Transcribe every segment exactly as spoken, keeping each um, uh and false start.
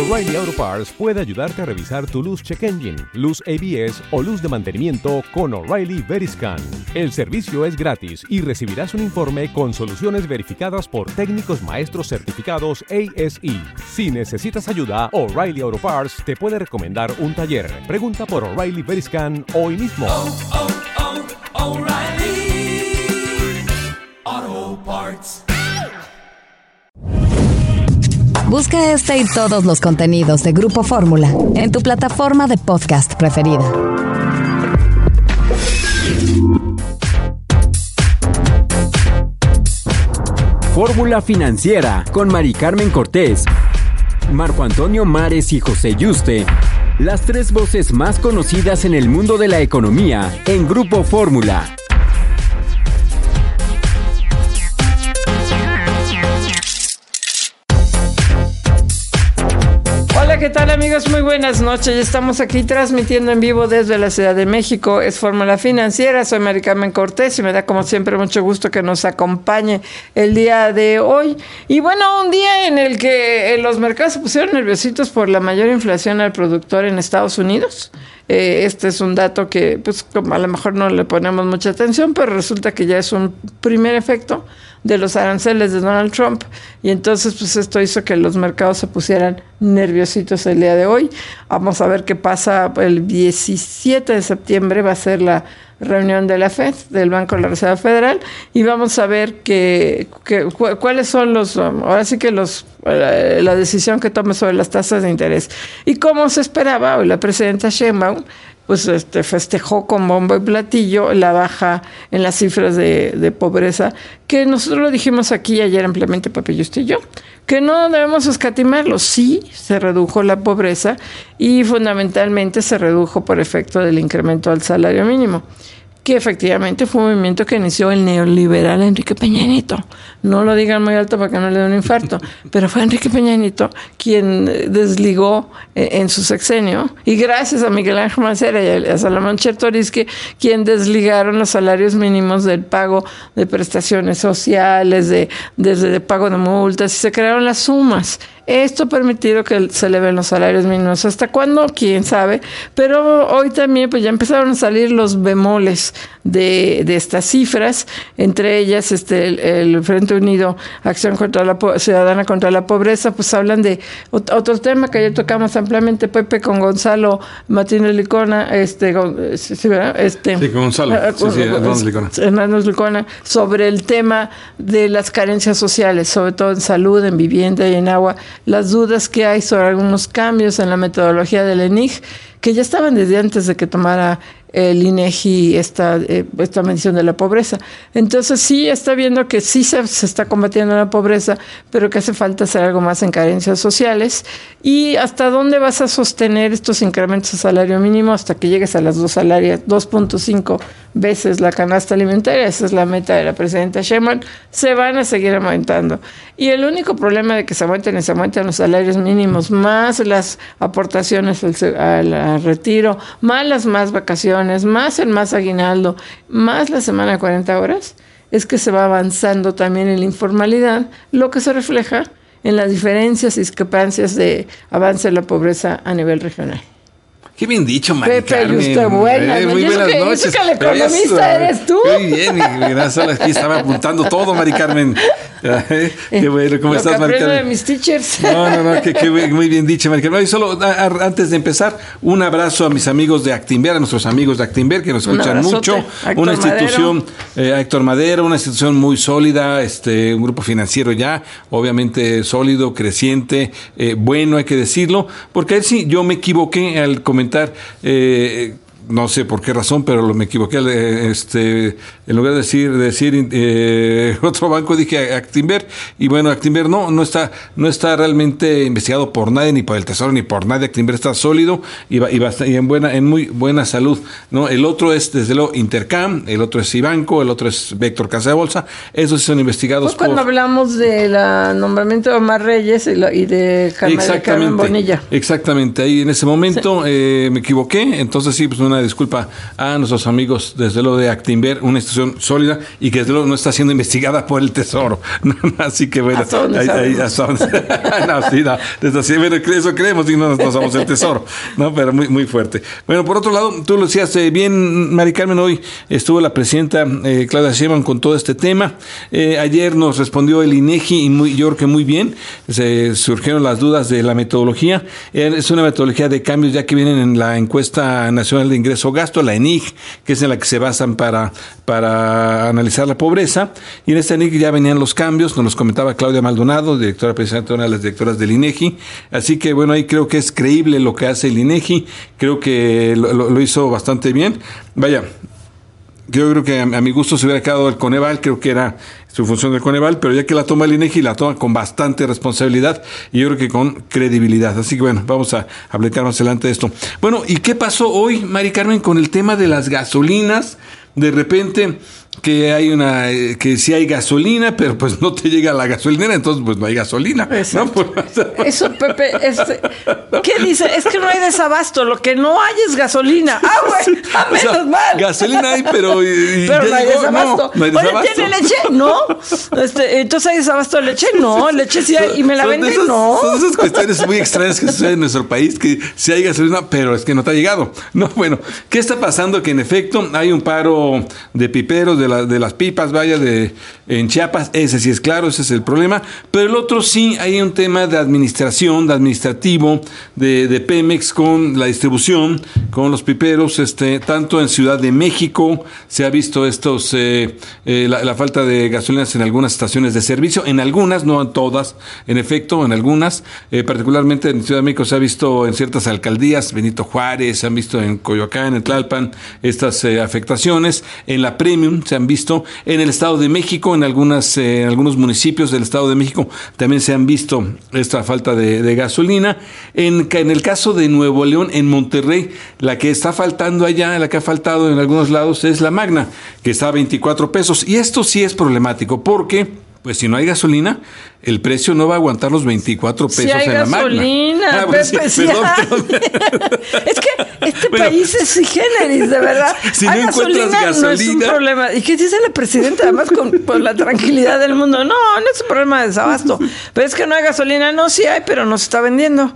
O'Reilly Auto Parts puede ayudarte a revisar tu luz check engine, luz A B S o luz de mantenimiento con O'Reilly Veriscan. El servicio es gratis y recibirás un informe con soluciones verificadas por técnicos maestros certificados A S E. Si necesitas ayuda, O'Reilly Auto Parts te puede recomendar un taller. Pregunta por O'Reilly Veriscan hoy mismo. Oh, oh, oh, O'Reilly Auto Parts. Busca este y todos los contenidos de Grupo Fórmula en tu plataforma de podcast preferida. Fórmula Financiera con Mari Carmen Cortés, Marco Antonio Mares y José Yuste. Las tres voces más conocidas en el mundo de la economía en Grupo Fórmula. Hola, ¿qué tal, amigos? Muy buenas noches. Ya estamos aquí transmitiendo en vivo desde la Ciudad de México. Es Fórmula Financiera. Soy Mari Carmen Cortés y me da, como siempre, mucho gusto que nos acompañe el día de hoy. Y bueno, un día en el que eh, los mercados se pusieron nerviositos por la mayor inflación al productor en Estados Unidos. Eh, este es un dato que, pues, como a lo mejor no le ponemos mucha atención, pero resulta que ya es un primer efecto de los aranceles de Donald Trump, y entonces pues esto hizo que los mercados se pusieran nerviositos el día de hoy. Vamos a ver qué pasa. El diecisiete de septiembre va a ser la reunión de la Fed, del Banco de la Reserva Federal, y vamos a ver que, que, cu- cuáles son los, ahora sí que los, la, la decisión que tome sobre las tasas de interés. Y como se esperaba, hoy la presidenta Sheinbaum pues este festejó con bombo y platillo la baja en las cifras de, de pobreza, que nosotros lo dijimos aquí ayer ampliamente, Pepe Justo y yo, que no debemos escatimarlo. Sí, se redujo la pobreza y fundamentalmente se redujo por efecto del incremento al salario mínimo, que efectivamente fue un movimiento que inició el neoliberal Enrique Peña Nieto. No lo digan muy alto para que no le dé un infarto, pero fue Enrique Peña Nieto quien desligó eh, en su sexenio, y gracias a Miguel Ángel Mancera y a Salomón Chertoriski, quien desligaron los salarios mínimos del pago de prestaciones sociales, de, desde de pago de multas, y se crearon las sumas. Esto ha permitido que se eleven los salarios mínimos. ¿Hasta cuándo? ¿Quién sabe? Pero hoy también pues ya empezaron a salir los bemoles de, de estas cifras, entre ellas este el, el Frente Unido Acción contra la po- Ciudadana contra la Pobreza, pues hablan de ot- otro tema que ayer tocamos ampliamente, Pepe, con Gonzalo Martínez Licona, este, gon- sí, sí, ¿verdad? Este, Sí, con Gonzalo, eh, sí, sí, Hernández Licona. Hernández Licona, sobre el tema de las carencias sociales, sobre todo en salud, en vivienda y en agua, las dudas que hay sobre algunos cambios en la metodología del E N I G, que ya estaban desde antes de que tomara el INEGI esta, eh, esta medición de la pobreza. Entonces sí está viendo que sí se, se está combatiendo la pobreza, pero que hace falta hacer algo más en carencias sociales. ¿Y hasta dónde vas a sostener estos incrementos de salario mínimo? Hasta que llegues a las dos salarias, dos punto cinco veces la canasta alimentaria. Esa es la meta de la presidenta Sheinbaum. Se van a seguir aumentando. Y el único problema de que se aumenten y se aumenten los salarios mínimos, más las aportaciones al, al, al retiro, más las más vacaciones, más el más aguinaldo, más la semana de cuarenta horas, es que se va avanzando también en la informalidad, lo que se refleja en las diferencias y discrepancias de avance de la pobreza a nivel regional. Qué bien dicho, Mari Pepe, Carmen. usted buena. Eh, muy Yo buenas que- yo noches. que el economista Eso, eres tú. Muy bien, y gracias. Aquí estaba apuntando todo, Mari Carmen. Eh, Qué bueno, ¿cómo Lo estás, que Mari aprendo de Carmen? mis teachers. No, no, no, que, que muy bien dicho, Mari Carmen. Y solo a- a- antes de empezar, un abrazo a mis amigos de Actinver, a nuestros amigos de Actinver que nos Un escuchan abrazote. mucho. Héctor Una institución, Madero. eh, a Héctor Madero, una institución muy sólida, este, un grupo financiero ya, obviamente sólido, creciente, eh, bueno, hay que decirlo, porque ahí sí yo me equivoqué al comentar. Eh, no sé por qué razón, pero lo- me equivoqué. eh, Este, en lugar de decir, de decir eh, otro banco, dije Actinver. Y bueno, Actinver no, no está, no está realmente investigado por nadie, ni por el Tesoro, ni por nadie. Actinver está sólido y, va, y, bast- y en buena, en muy buena salud, ¿no? El otro es, desde luego, Intercam, el otro es Ibanco, el otro es Vector Casa de Bolsa. Esos sí son investigados Fue cuando por. hablamos del nombramiento de Omar Reyes y, la- y de Carmen, de Carmen Bonilla. Exactamente. Ahí en ese momento eh, me equivoqué. Entonces sí, pues una una disculpa a nuestros amigos, desde luego, de Actinver, una institución sólida y que desde luego no está siendo investigada por el Tesoro. Así que bueno, ¿Hasta dónde ahí, ahí, hasta dónde- no, sí, no, desde así, bueno, eso creemos y no, no somos el Tesoro, ¿no? Pero muy, muy fuerte. Bueno, por otro lado, tú lo decías eh, bien, Mari Carmen, hoy estuvo la presidenta eh, Claudia Sheinbaum con todo este tema. Eh, ayer nos respondió el INEGI y muy, yo creo que muy bien. Se surgieron las dudas de la metodología. Eh, es una metodología de cambios ya que vienen en la encuesta nacional de ingreso-gasto, la ENIG, que es en la que se basan para, para analizar la pobreza. Y en esta ENIG ya venían los cambios, nos los comentaba Claudia Maldonado, directora presidenta, una de las directoras del INEGI. Así que bueno, ahí creo que es creíble lo que hace el INEGI. Creo que lo, lo, lo hizo bastante bien. Vaya, yo creo que a, a mi gusto se hubiera quedado el Coneval, creo que era su función del Coneval, pero ya que la toma el INEGI, la toma con bastante responsabilidad y yo creo que con credibilidad. Así que bueno, vamos a, a platicar más adelante de esto. Bueno, ¿y qué pasó hoy, Mari Carmen, con el tema de las gasolinas? De repente que hay una, eh, que sí hay gasolina, pero pues no te llega la gasolinera, entonces pues no hay gasolina, ¿no? Pues, Eso, Pepe, este, ¿qué dice? Es que no hay desabasto, lo que no hay es gasolina. Ah, güey, a o sea, menos mal. gasolina hay, pero... y- y Pero ya no hay llegó, desabasto. no hay Oye, desabasto. ¿tiene leche? No. Este, entonces hay desabasto de leche, no. Leche sí hay y me la Son de venden, esas- no. Son esas cuestiones muy extrañas que suceden en nuestro país, que sí hay gasolina, pero es que no te ha llegado. No, bueno, ¿qué está pasando? Que en efecto hay un paro de piperos, de, la, de las pipas, vaya, de en Chiapas. Ese sí es claro, ese es el problema. Pero el otro sí, hay un tema de administración, de administrativo, de, de Pemex con la distribución, con los piperos, este, tanto en Ciudad de México se ha visto estos eh, eh, la, la falta de gasolinas en algunas estaciones de servicio, en algunas, no en todas, en efecto, en algunas, eh, particularmente en Ciudad de México se ha visto en ciertas alcaldías, Benito Juárez, se han visto en Coyoacán, en Tlalpan, estas eh, afectaciones, en la Premium se han visto, en el Estado de México, en algunas eh, en algunos municipios del Estado de México también se han visto esta falta de, de gasolina. En, en el caso de Nuevo León, en Monterrey, la que está faltando allá, la que ha faltado en algunos lados es la Magna, que está a veinticuatro pesos. Y esto sí es problemático porque, pues si no hay gasolina, el precio no va a aguantar los veinticuatro pesos Sí hay en la Magna. gasolina, Ah, bueno, Pepe, sí, sí perdón, hay. perdón. Es que este Bueno, país es sui generis, de verdad. si no Hay encuentras no es un gasolina. problema. ¿Y qué dice la presidenta? Además, con, con la tranquilidad del mundo. No, no es un problema de desabasto. Pero es que no hay gasolina. No, sí hay, pero no se está vendiendo.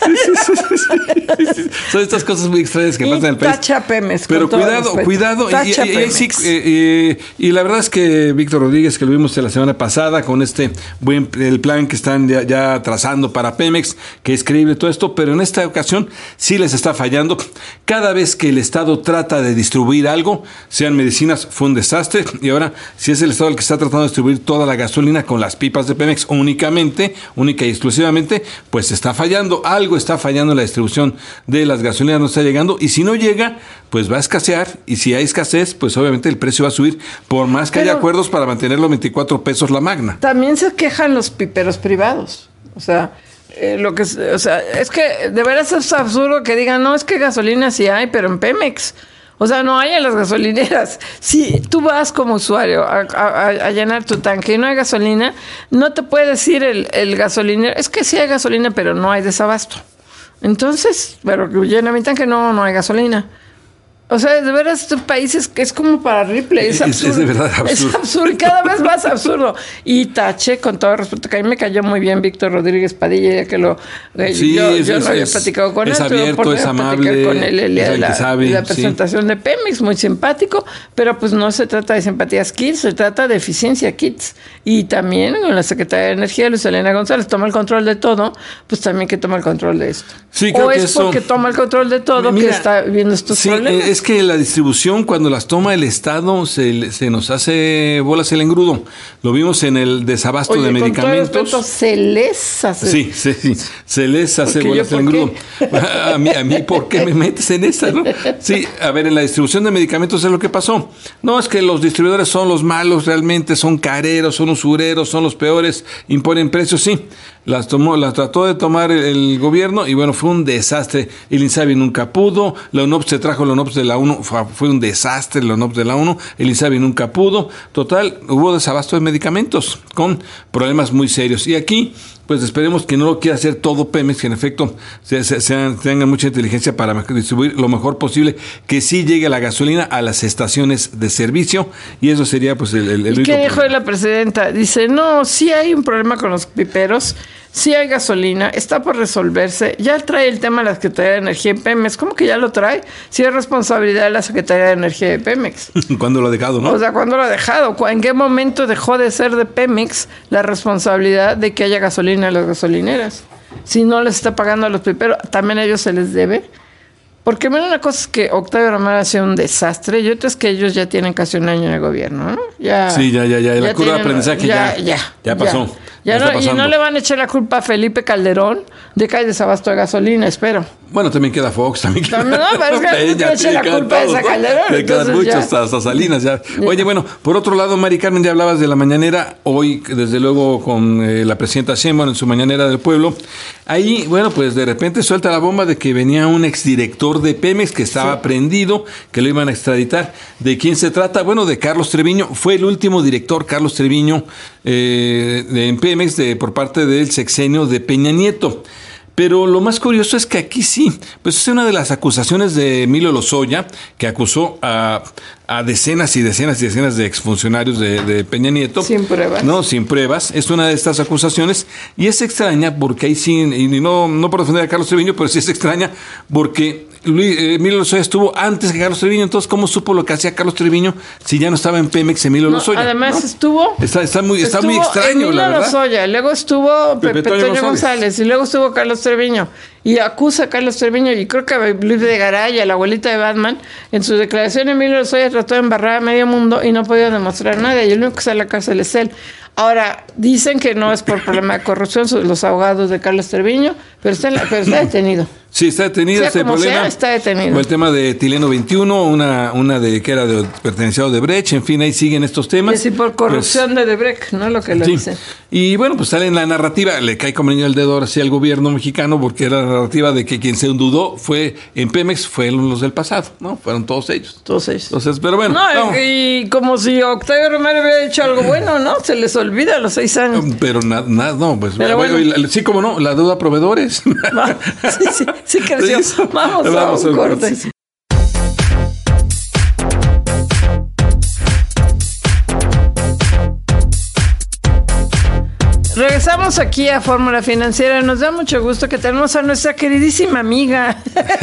Son estas cosas muy extrañas que Y pasan en el país. tacha Pemex, con Pero todo cuidado, respeto. cuidado. Y, Tacha y- y ahí sí, Pemex. eh, eh, y la verdad es que Víctor Rodríguez, que lo vimos la semana pasada con este buen el plan que están ya, ya trazando para Pemex, que es creíble todo esto, pero en esta ocasión sí les está fallando. Cada vez que el Estado trata de distribuir algo, sean medicinas, fue un desastre. Y ahora, si es el Estado el que está tratando de distribuir toda la gasolina con las pipas de Pemex únicamente, única y exclusivamente, pues está fallando. Algo está fallando en la distribución de las gasolinas, no está llegando. Y si no llega, pues va a escasear. Y si hay escasez, pues obviamente el precio va a subir, por más que Pero- haya acuerdos para mantener los veinticuatro pesos la Magna. También se quejan los piperos privados. O sea, eh, lo que es, o sea, es que de veras es absurdo que digan, no, es que gasolina sí hay, pero en Pemex. O sea, no hay en las gasolineras. Si tú vas como usuario a, a- a llenar tu tanque y no hay gasolina, no te puede decir el, el gasolinero, es que sí hay gasolina, pero no hay desabasto. Entonces, pero que llena mi tanque, no, no hay gasolina. O sea, de veras, este país es, es como para Ripley. Es Es- es absurdo. de verdad absurdo. Es absurdo y cada vez más absurdo. Y tache, con todo respeto, que a mí me cayó muy bien Víctor Rodríguez Padilla, ya que lo. eh, Sí, yo es- yo es- no había es- platicado con es él. tuve abierto, oportunidad es de platicar amable, con él el día es de el la, que sabe, de la sí. presentación de Pemex, muy simpático, pero pues no se trata de simpatías Kids, se trata de eficiencia Kids. Y también con la Secretaria de Energía, Luz Elena González, toma el control de todo, pues también que toma el control de esto. Sí, creo o que es eso- porque toma el control de todo Mira, que está viendo estos sí, problemas. eh, es que la distribución, cuando las toma el Estado, se, le- se nos hace bolas el engrudo. Lo vimos en el desabasto Oye, de con todo medicamentos. respeto, se les hace. Sí, sí, sí, se les hace Porque bolas yo, el ¿por engrudo. A mí, a mí, ¿por qué me metes en esa, no? Sí, a ver, en la distribución de medicamentos es lo que pasó. No es que los distribuidores son los malos realmente, son careros, son usureros, son los peores, imponen precios, sí. las tomó, las trató de tomar el, el gobierno y bueno, fue un desastre. El INSABI nunca pudo, la UNOPS se trajo la UNOPS de la ONU, fue, fue un desastre la UNOPS de la ONU, el INSABI nunca pudo. Total, hubo desabasto de medicamentos con problemas muy serios. Y aquí, pues esperemos que no lo quiera hacer todo Pemex, que en efecto se, se, sean, tengan mucha inteligencia para distribuir lo mejor posible, que sí llegue la gasolina a las estaciones de servicio, y eso sería pues el, el, el ¿Y único qué dijo problema. la presidenta? Dice, no, sí hay un problema con los piperos, sí hay gasolina, está por resolverse, ya trae el tema de la Secretaría de Energía en Pemex. ¿Cómo que ya lo trae? Sí es responsabilidad de la Secretaría de Energía de Pemex. ¿Cuándo lo ha dejado, no? O sea, ¿cuándo lo ha dejado? ¿En qué momento dejó de ser de Pemex la responsabilidad de que haya gasolina en las gasolineras? Si no les está pagando a los piperos, ¿también a ellos se les debe? Porque mira, una cosa es que Octavio Romero ha sido un desastre, y otra es que ellos ya tienen casi un año en el gobierno, ¿no? Ya, Sí, ya, ya, ya. La curva de aprendizaje ya- ya pasó. Ya Ya no, está y pasando. no le van a echar la culpa a Felipe Calderón de que hay desabasto de gasolina, espero. Bueno, también queda Fox, también queda También, no, pero es que Peña, no le eche la quedan culpa a esa todos, ¿no? Calderón, Le quedan entonces muchos, ya. hasta, hasta Salinas ya. Oye, bueno, por otro lado, Mari Carmen, ya hablabas de la mañanera, hoy, desde luego, con eh, la presidenta Sheinbaum en su mañanera del pueblo. Ahí, bueno, pues de repente suelta la bomba de que venía un exdirector de Pemex que estaba prendido, que lo iban a extraditar. ¿De quién se trata? Bueno, de Carlos Treviño. Fue el último director, Carlos Treviño, eh, de, en Pemex, de, por parte del sexenio de Peña Nieto. Pero lo más curioso es que aquí sí, pues es una de las acusaciones de Emilio Lozoya, que acusó a, a decenas y decenas y decenas de exfuncionarios de, de Peña Nieto. Sin pruebas. No, sin pruebas. Es una de estas acusaciones y es extraña porque ahí sí, y no, no por defender a Carlos Treviño, pero sí es extraña porque Luis, eh, Emilio Lozoya estuvo antes que Carlos Treviño. Entonces, ¿cómo supo lo que hacía Carlos Treviño si ya no estaba en Pemex Emilio No, Lozoya? además ¿no? estuvo... Está, está muy, está estuvo muy extraño, Emilio la verdad. Lozoya, luego estuvo Pepe Pepe Toño Toño González. González, y luego estuvo Carlos Treviño. Y acusa a Carlos Treviño, y creo que a Luis de Garay, a la abuelita de Batman, en su declaración Emilio Lozoya trató de embarrar a medio mundo y no ha podido demostrar nada, y el único que está en la cárcel es él. Ahora, dicen que no es por problema de corrupción, son los abogados de Carlos Treviño, pero está, en la- pero está detenido. Sí, está detenido Sea este como problema. sea, está detenido. Como el tema de Tileno veintiuno, una, una de que era de pertenecido de Brecht, en fin, ahí siguen estos Y temas. así por corrupción de Debrecht, ¿no? Lo que lo Sí. dicen. Y bueno, pues sale en la narrativa, le cae como niño el dedo ahora sí al gobierno mexicano, porque era la narrativa de que quien se dudó fue en Pemex, fueron los del pasado, ¿no? Fueron todos ellos. Entonces, Entonces, pero bueno. no, no. y como si Octavio Romero hubiera hecho algo bueno, ¿no? Se les olvida a los seis años. Pero nada, nada, no, pues Pero bueno, bueno. y la- sí, como no, la deuda a proveedores. Va, sí, sí, sí creció. Sí, Vamos, a vamos un al corte. corte, sí. Regresamos aquí a Fórmula Financiera. Nos da mucho gusto que tenemos a nuestra queridísima amiga.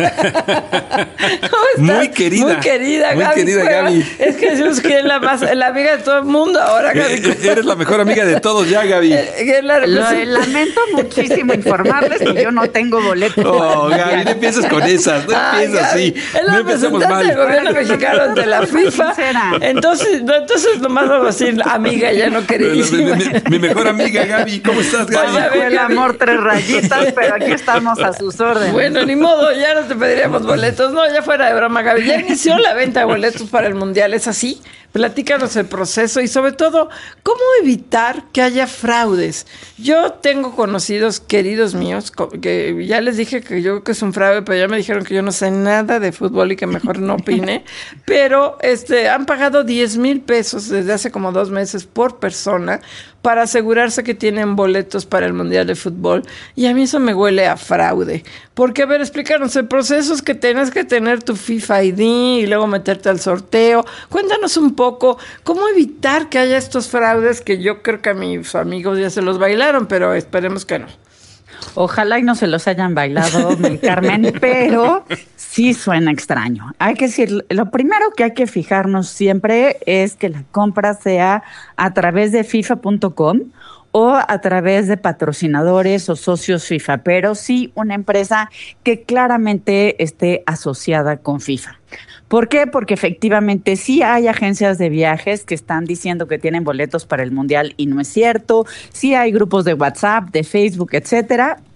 ¿Cómo estás? Muy querida. Muy querida, Muy Gaby querida, Cueva. Gaby. Es que decimos que es la, más, la amiga de todo el mundo ahora, Gaby. Eh, Eres la mejor amiga de todos ya, Gaby. Eh, que es la Lo- represent- lamento muchísimo informarles que yo no tengo boleto. Oh, Gaby, no empieces con esas, no Ay, empieces Gaby, así. Es la No empecemos representante del mal. gobierno mexicano ante la FIFA. Sincera. Entonces, no, entonces nomás vamos a decir amiga, ya no Mi, queridísima. mi- mi mejor amiga, Gaby. ¿Cómo estás, Gaby? Pues ya Fue el amor tres rayitas, pero aquí estamos a sus órdenes. Bueno, ni modo, ya no te pediríamos boletos. No, ya fuera de broma, Gaby. Ya inició la venta de boletos para el Mundial, ¿es así? Platícanos el proceso y sobre todo, ¿cómo evitar que haya fraudes? Yo tengo conocidos queridos míos co- que ya les dije que yo creo que es un fraude, pero ya me dijeron que yo no sé nada de fútbol y que mejor no opine, pero este han pagado diez mil pesos desde hace como dos meses por persona para asegurarse que tienen boletos para el Mundial de Fútbol, y a mí eso me huele a fraude. Porque, a ver, explícanos, el proceso es que tienes que tener tu FIFA I D y luego meterte al sorteo. Cuéntanos un poco cómo evitar que haya estos fraudes que yo creo que a mis amigos ya se los bailaron, pero esperemos que no. Ojalá y no se los hayan bailado, Mari Carmen, pero sí suena extraño. Hay que decir, lo primero que hay que fijarnos siempre es que la compra sea a través de FIFA punto com o a través de patrocinadores o socios FIFA, pero sí una empresa que claramente esté asociada con FIFA. ¿Por qué? Porque efectivamente sí hay agencias de viajes que están diciendo que tienen boletos para el Mundial y no es cierto. Sí hay grupos de WhatsApp, de Facebook, etcétera,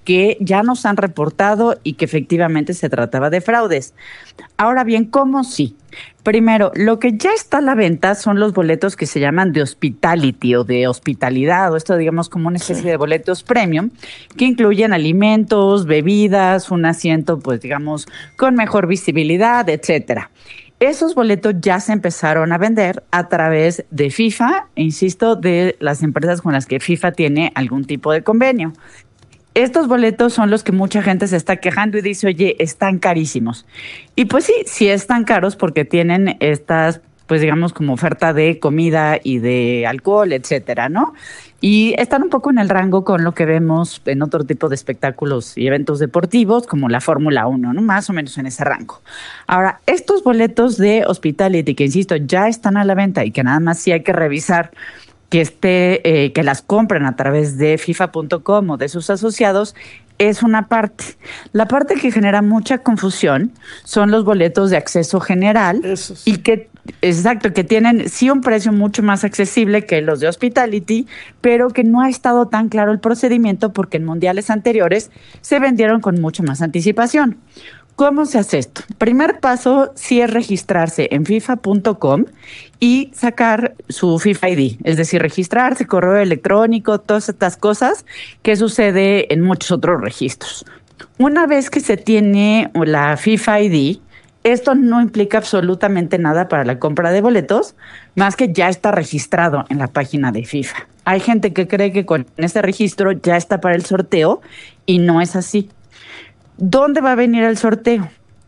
que ya nos han reportado y que efectivamente se trataba de fraudes. Ahora bien, ¿cómo sí? Primero, lo que ya está a la venta son los boletos que se llaman de hospitality o de hospitalidad, o esto digamos como una especie sí. de boletos premium, que incluyen alimentos, bebidas, un asiento pues digamos con mejor visibilidad, etcétera. Esos boletos ya se empezaron a vender a través de FIFA, e insisto, de las empresas con las que FIFA tiene algún tipo de convenio. Estos boletos son los que mucha gente se está quejando y dice, oye, están carísimos. Y pues sí, sí están caros porque tienen estas, pues digamos, como oferta de comida y de alcohol, etcétera, ¿no? Y están un poco en el rango con lo que vemos en otro tipo de espectáculos y eventos deportivos, como la Fórmula uno, ¿no? Más o menos en ese rango. Ahora, estos boletos de hospitality, que insisto, ya están a la venta y que nada más sí hay que revisar que esté, eh, que las compren a través de FIFA punto com o de sus asociados, es una parte. La parte que genera mucha confusión son los boletos de acceso general. Eso sí. Y que, exacto, que tienen sí un precio mucho más accesible que los de hospitality, pero que no ha estado tan claro el procedimiento porque en mundiales anteriores se vendieron con mucha más anticipación. ¿Cómo se hace esto? Primer paso sí es registrarse en FIFA punto com y sacar su FIFA I D, es decir, registrarse, correo electrónico, todas estas cosas que sucede en muchos otros registros. Una vez que se tiene la FIFA I D, esto no implica absolutamente nada para la compra de boletos, más que ya está registrado en la página de FIFA. Hay gente que cree que con este registro ya está para el sorteo y no es así. ¿Dónde va a venir el sorteo?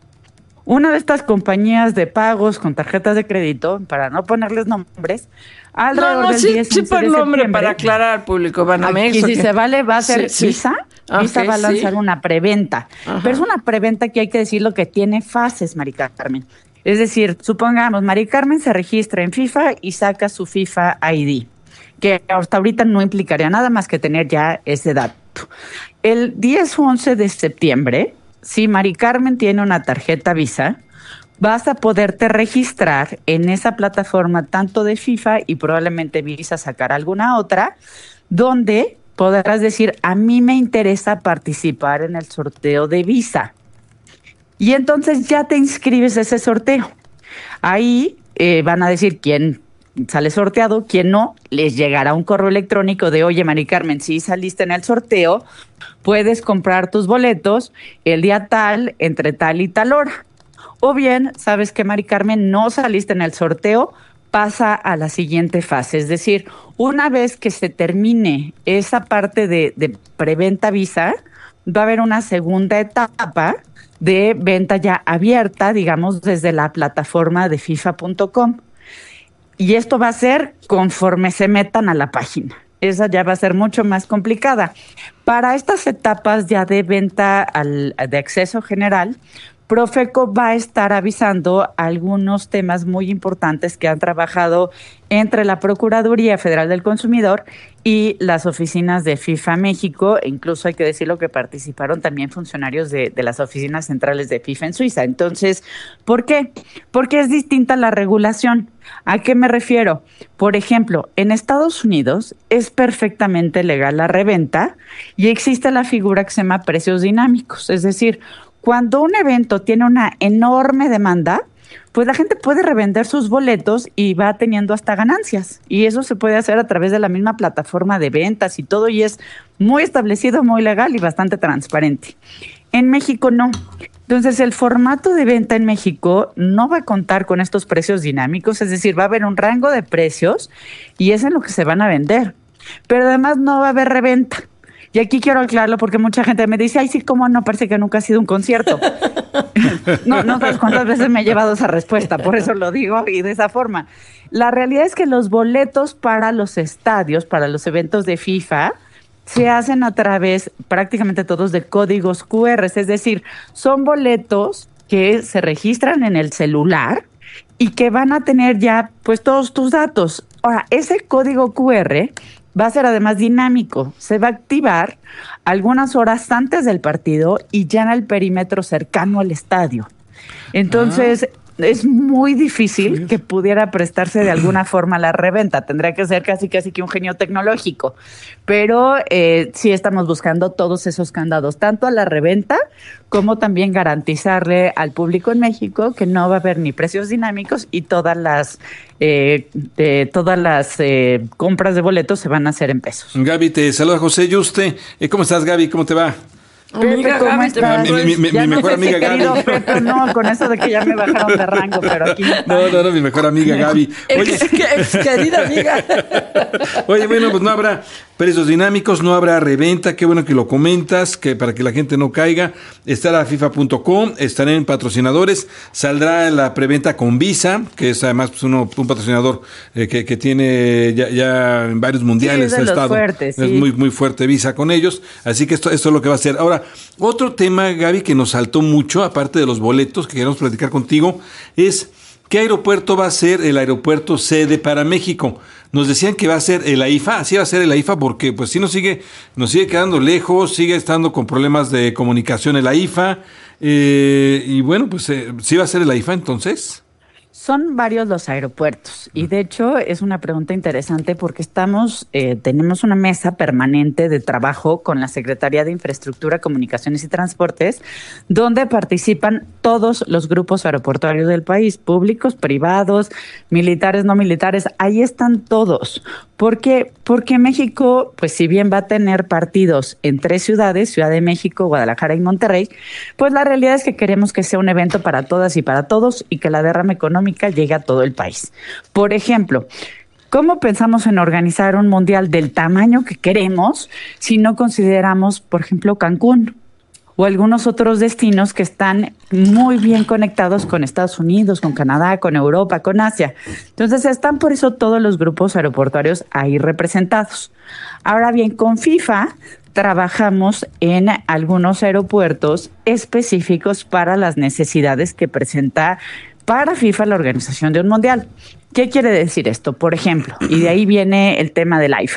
Una de estas compañías de pagos con tarjetas de crédito, para no ponerles nombres, alrededor no, no, del sí, diez, sí por de nombre septiembre, para aclarar al público. Banamex, y si ¿o qué? se vale, va a ser sí, Visa. Sí. Visa Okay, va a lanzar sí. una preventa. Ajá. Pero es una preventa que hay que decirlo que tiene fases, Mari Carmen. Es decir, supongamos, Mari Carmen se registra en FIFA y saca su FIFA I D, que hasta ahorita no implicaría nada más que tener ya ese dato. El diez o once de septiembre, si Mari Carmen tiene una tarjeta Visa, vas a poderte registrar en esa plataforma tanto de FIFA y probablemente Visa sacará alguna otra, donde podrás decir, a mí me interesa participar en el sorteo de Visa. Y entonces ya te inscribes a ese sorteo. Ahí eh, van a decir quién sale sorteado, quién no, les llegará un correo electrónico de, oye, Mari Carmen, si saliste en el sorteo, puedes comprar tus boletos el día tal, entre tal y tal hora. O bien, sabes que, Mari Carmen, no saliste en el sorteo, pasa a la siguiente fase. Es decir, una vez que se termine esa parte de, de preventa Visa, va a haber una segunda etapa de venta ya abierta, digamos, desde la plataforma de FIFA punto com. Y esto va a ser conforme se metan a la página. Esa ya va a ser mucho más complicada. Para estas etapas ya de venta al, de acceso general, Profeco va a estar avisando algunos temas muy importantes que han trabajado entre la Procuraduría Federal del Consumidor y las oficinas de FIFA México, e incluso hay que decirlo que participaron también funcionarios de, de las oficinas centrales de FIFA en Suiza. Entonces, ¿por qué? Porque es distinta la regulación. ¿A qué me refiero? Por ejemplo, en Estados Unidos es perfectamente legal la reventa y existe la figura que se llama precios dinámicos, es decir, cuando un evento tiene una enorme demanda, pues la gente puede revender sus boletos y va teniendo hasta ganancias. Y eso se puede hacer a través de la misma plataforma de ventas y todo, y es muy establecido, muy legal y bastante transparente. En México no. Entonces, el formato de venta en México no va a contar con estos precios dinámicos, es decir, va a haber un rango de precios y es en lo que se van a vender. Pero además no va a haber reventa. Y aquí quiero aclararlo porque mucha gente me dice, ay, sí, cómo no, parece que nunca ha sido un concierto. no, no sabes cuántas veces me he llevado esa respuesta, por eso lo digo y de esa forma. La realidad es que los boletos para los estadios, para los eventos de FIFA, se hacen a través prácticamente todos de códigos cu erre, es decir, son boletos que se registran en el celular y que van a tener ya pues todos tus datos. Ahora, ese código cu erre va a ser además dinámico, se va a activar algunas horas antes del partido y ya en el perímetro cercano al estadio. Entonces, ah. es muy difícil que pudiera prestarse de alguna forma a la reventa. Tendría que ser casi casi que un genio tecnológico. Pero eh, sí estamos buscando todos esos candados, tanto a la reventa como también garantizarle al público en México que no va a haber ni precios dinámicos y todas las eh, de, todas las eh, compras de boletos se van a hacer en pesos. Gaby, te saluda José Yuste. Eh, ¿Cómo estás, Gaby? ¿Cómo te va? Pepe, ¿cómo Gaby, estás? Mi, mi, mi, mi no mejor sé amiga si querido Gaby. Pepe, no, con eso de que ya me bajaron de rango, pero aquí No, no, no, mi mejor amiga Gaby. Oye, Ex, ex querida amiga. Oye, bueno, pues no habrá precios dinámicos, no habrá reventa, qué bueno que lo comentas, que para que la gente no caiga. Estará FIFA punto com, estarán en patrocinadores, saldrá la preventa con Visa, que es además pues, uno, un patrocinador eh, que, que tiene ya, ya en varios mundiales Sí, es de ha los estado. fuertes, Es sí. muy, muy fuerte Visa con ellos, así que esto, esto es lo que va a ser. Ahora, otro tema, Gaby, que nos saltó mucho, aparte de los boletos que queremos platicar contigo, es ¿qué aeropuerto va a ser el aeropuerto sede para México? Nos decían que va a ser el AIFA, así va a ser el AIFA porque pues sí nos sigue, nos sigue quedando lejos, sigue estando con problemas de comunicación el AIFA, eh, y bueno, pues eh, sí va a ser el AIFA entonces. Son varios los aeropuertos y de hecho es una pregunta interesante porque estamos, eh, tenemos una mesa permanente de trabajo con la Secretaría de Infraestructura, Comunicaciones y Transportes, donde participan todos los grupos aeroportuarios del país, públicos, privados, militares, no militares, ahí están todos. ¿Por qué? Porque México, pues si bien va a tener partidos en tres ciudades, Ciudad de México, Guadalajara y Monterrey, pues la realidad es que queremos que sea un evento para todas y para todos y que la derrama económica llegue a todo el país. Por ejemplo, ¿cómo pensamos en organizar un mundial del tamaño que queremos si no consideramos, por ejemplo, Cancún o algunos otros destinos que están muy bien conectados con Estados Unidos, con Canadá, con Europa, con Asia? Entonces están por eso todos los grupos aeroportuarios ahí representados. Ahora bien, con FIFA trabajamos en algunos aeropuertos específicos para las necesidades que presenta para FIFA la organización de un mundial. ¿Qué quiere decir esto? Por ejemplo, y de ahí viene el tema del AIFA.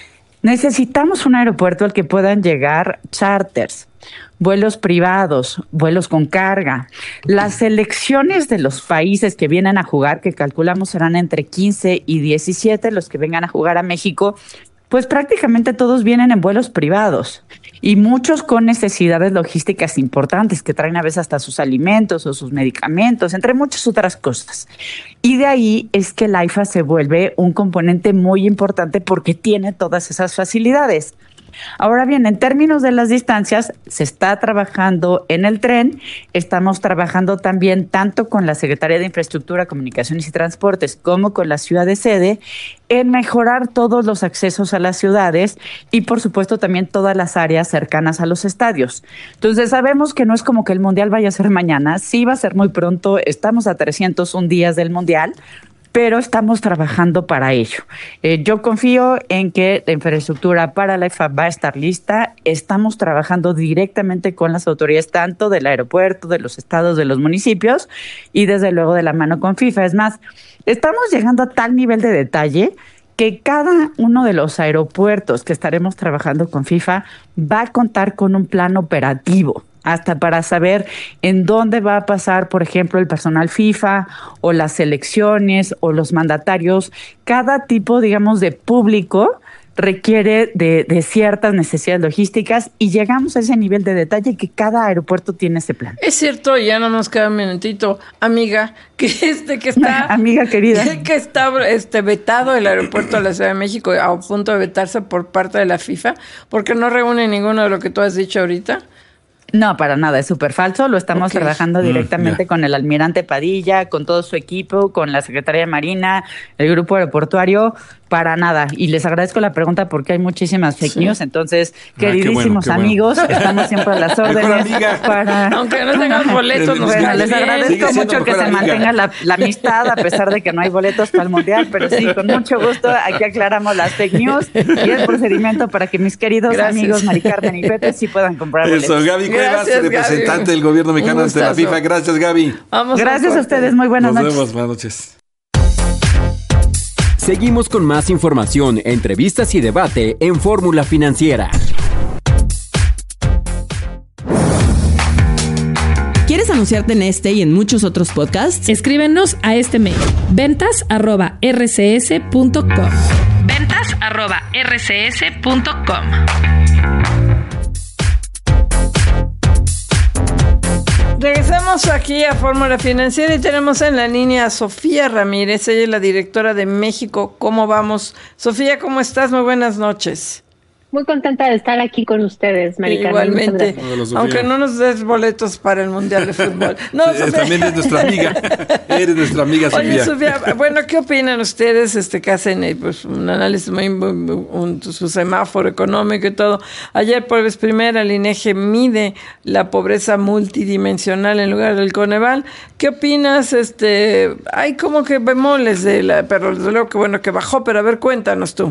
Necesitamos un aeropuerto al que puedan llegar charters, vuelos privados, vuelos con carga. Las selecciones de los países que vienen a jugar, que calculamos serán entre quince y diecisiete los que vengan a jugar a México, pues prácticamente todos vienen en vuelos privados y muchos con necesidades logísticas importantes que traen a veces hasta sus alimentos o sus medicamentos, entre muchas otras cosas. Y de ahí es que el AIFA se vuelve un componente muy importante porque tiene todas esas facilidades. Ahora bien, en términos de las distancias, se está trabajando en el tren, estamos trabajando también tanto con la Secretaría de Infraestructura, Comunicaciones y Transportes como con la ciudad de sede en mejorar todos los accesos a las ciudades y por supuesto también todas las áreas cercanas a los estadios. Entonces sabemos que no es como que el Mundial vaya a ser mañana, sí va a ser muy pronto, estamos a trescientos un días del Mundial, pero estamos trabajando para ello. Eh, yo confío en que la infraestructura para la AIFA va a estar lista. Estamos trabajando directamente con las autoridades, tanto del aeropuerto, de los estados, de los municipios y desde luego de la mano con FIFA. Es más, estamos llegando a tal nivel de detalle que cada uno de los aeropuertos que estaremos trabajando con FIFA va a contar con un plan operativo, hasta para saber en dónde va a pasar, por ejemplo, el personal FIFA o las selecciones o los mandatarios. Cada tipo, digamos, de público requiere de, de ciertas necesidades logísticas y llegamos a ese nivel de detalle que cada aeropuerto tiene ese plan. Es cierto, ya no nos queda un minutito, amiga, que este que está amiga querida, que está este vetado el aeropuerto de la Ciudad de México a punto de vetarse por parte de la FIFA porque no reúne ninguno de lo que tú has dicho ahorita. No, para nada, es súper falso. Lo estamos Okay. trabajando directamente Mm, con el almirante Padilla, con todo su equipo, con la Secretaría de Marina, el grupo aeroportuario, para nada. Y les agradezco la pregunta porque hay muchísimas fake Sí. news. Entonces, Ah, qué bueno, queridísimos qué bueno. amigos, estamos siempre a las Mejor órdenes. amiga. Para... Aunque no tengamos boletos, nos Bueno, cae les bien. Sigue agradezco siendo mucho que mejor se amiga. mantenga la, la amistad a pesar de que no hay boletos para el Mundial, pero sí, con mucho gusto aquí aclaramos las fake news y el procedimiento para que mis queridos Gracias. amigos Mari Carmen y Pepe sí puedan comprar boletos. Eso, Gaby Cuevas, Gracias, representante Gaby. del gobierno mexicano Un ante la gustazo. FIFA. Gracias, Gaby. Vamos Gracias un a ustedes, muy buenas Nos noches. vemos, buenas noches. Seguimos con más información, entrevistas y debate en Fórmula Financiera. ¿Quieres anunciarte en este y en muchos otros podcasts? Escríbenos a este mail, ventas arroba r c s punto com. ventas arroba r c s punto com. Regresamos aquí a Fórmula Financiera y tenemos en la línea a Sofía Ramírez, ella es la directora de México. ¿Cómo vamos? Sofía, ¿cómo estás? Muy buenas noches. Muy contenta de estar aquí con ustedes, Maricarmen. Igualmente, aunque no nos des boletos para el Mundial de Fútbol. No, sí, también eres nuestra amiga, eres nuestra amiga, Sofía. Oye, Sofía, bueno, ¿qué opinan ustedes este, que hacen eh, pues, un análisis, muy, muy un, su semáforo económico y todo? Ayer, por vez primera, el INEGI mide la pobreza multidimensional en lugar del Coneval. ¿Qué opinas? Este, hay como que bemoles, de la, pero desde luego que bueno que bajó, pero a ver, cuéntanos tú.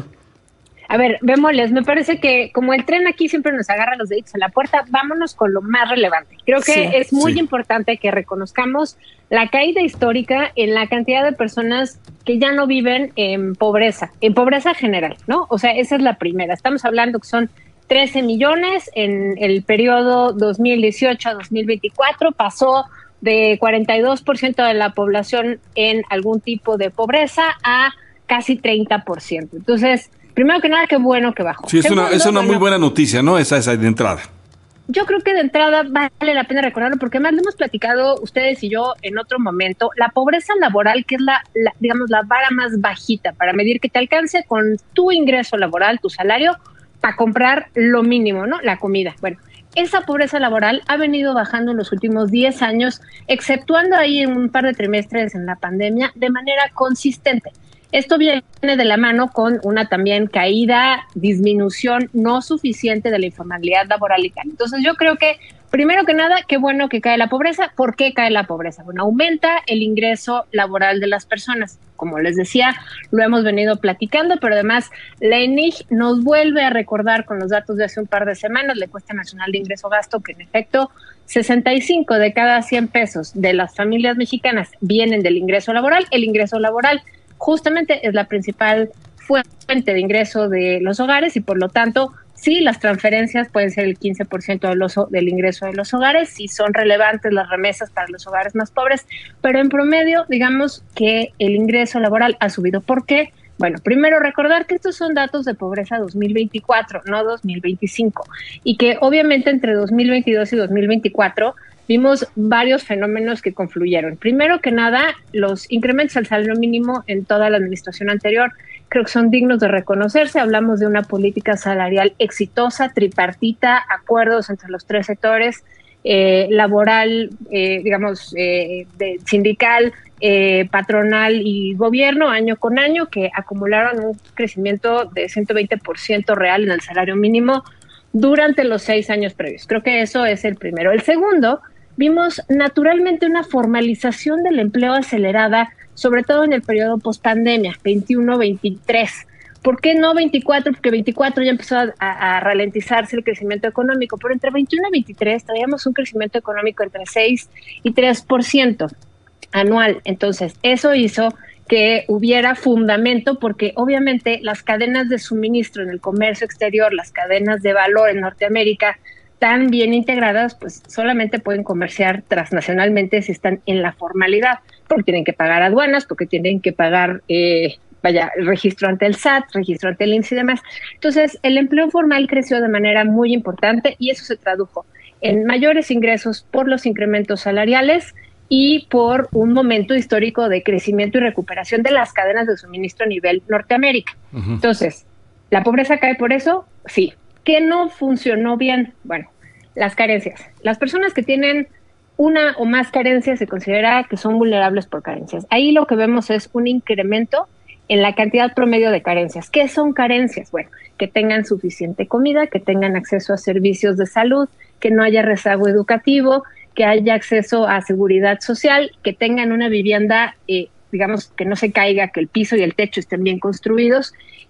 A ver, vémosles, me parece que como el tren aquí siempre nos agarra los deditos a la puerta, vámonos con lo más relevante. Creo que sí, es muy sí. importante que reconozcamos la caída histórica en la cantidad de personas que ya no viven en pobreza, en pobreza general, ¿no? O sea, esa es la primera. Estamos hablando que son trece millones en el periodo dos mil dieciocho a dos mil veinticuatro, pasó de cuarenta y dos por ciento de la población en algún tipo de pobreza a casi treinta por ciento. Entonces, primero que nada, qué bueno que bajó. Sí, es Segundo, una, es una bueno, muy buena noticia, ¿no? Esa, esa de entrada. Yo creo que de entrada vale la pena recordarlo, porque además lo hemos platicado ustedes y yo en otro momento. La pobreza laboral, que es la, la digamos, la vara más bajita para medir que te alcance con tu ingreso laboral, tu salario, para comprar lo mínimo, ¿no? La comida. Bueno, esa pobreza laboral ha venido bajando en los últimos diez años, exceptuando ahí en un par de trimestres en la pandemia, de manera consistente. Esto viene de la mano con una también caída, disminución no suficiente de la informalidad laboral y tal. Entonces yo creo que, primero que nada, qué bueno que cae la pobreza. ¿Por qué cae la pobreza? Bueno, aumenta el ingreso laboral de las personas. Como les decía, lo hemos venido platicando, pero además la ENIG nos vuelve a recordar con los datos de hace un par de semanas, la encuesta nacional de ingreso-gasto, que en efecto sesenta y cinco de cada cien pesos de las familias mexicanas vienen del ingreso laboral. El ingreso laboral justamente es la principal fuente de ingreso de los hogares y por lo tanto, sí, las transferencias pueden ser el quince por ciento de los, del ingreso de los hogares, sí son relevantes las remesas para los hogares más pobres, pero en promedio, digamos que el ingreso laboral ha subido. ¿Por qué? Bueno, primero recordar que estos son datos de pobreza dos mil veinticuatro, no dos mil veinticinco, y que obviamente entre dos mil veintidós y dos mil veinticuatro vimos varios fenómenos que confluyeron. Primero que nada, los incrementos al salario mínimo en toda la administración anterior creo que son dignos de reconocerse. Hablamos de una política salarial exitosa, tripartita, acuerdos entre los tres sectores, eh, laboral, eh, digamos, eh, de sindical, eh, patronal y gobierno, año con año, que acumularon un crecimiento de ciento veinte por ciento real en el salario mínimo durante los seis años previos. Creo que eso es el primero. El segundo, vimos naturalmente una formalización del empleo acelerada, sobre todo en el periodo post-pandemia, veintiuno veintitrés. ¿Por qué no veinticuatro? Porque veinticuatro ya empezó a, a, a ralentizarse el crecimiento económico, pero entre veintiuno y veintitrés traíamos un crecimiento económico entre seis y tres por ciento anual. Entonces, eso hizo que hubiera fundamento, porque obviamente las cadenas de suministro en el comercio exterior, las cadenas de valor en Norteamérica, tan bien integradas, pues solamente pueden comerciar transnacionalmente si están en la formalidad, porque tienen que pagar aduanas, porque tienen que pagar, eh, vaya, registro ante el S A T, registro ante el I M S S y demás. Entonces, el empleo formal creció de manera muy importante y eso se tradujo en mayores ingresos por los incrementos salariales y por un momento histórico de crecimiento y recuperación de las cadenas de suministro a nivel Norteamérica. Uh-huh. Entonces, ¿la pobreza cae por eso? Sí. ¿Qué no funcionó bien? Bueno, las carencias. Las personas que tienen una o más carencias se considera que son vulnerables por carencias. Ahí lo que vemos es un incremento en la cantidad promedio de carencias. ¿Qué son carencias? Bueno, que tengan suficiente comida, que tengan acceso a servicios de salud, que no haya rezago educativo, que haya acceso a seguridad social, que tengan una vivienda, eh, digamos, que no se caiga, que el piso y el techo estén bien construidos,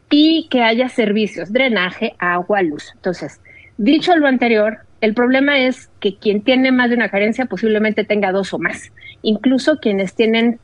y que haya servicios, drenaje, agua, luz. Entonces, dicho lo anterior, el problema es que quien tiene más de una carencia posiblemente tenga dos o más. Incluso quienes tienen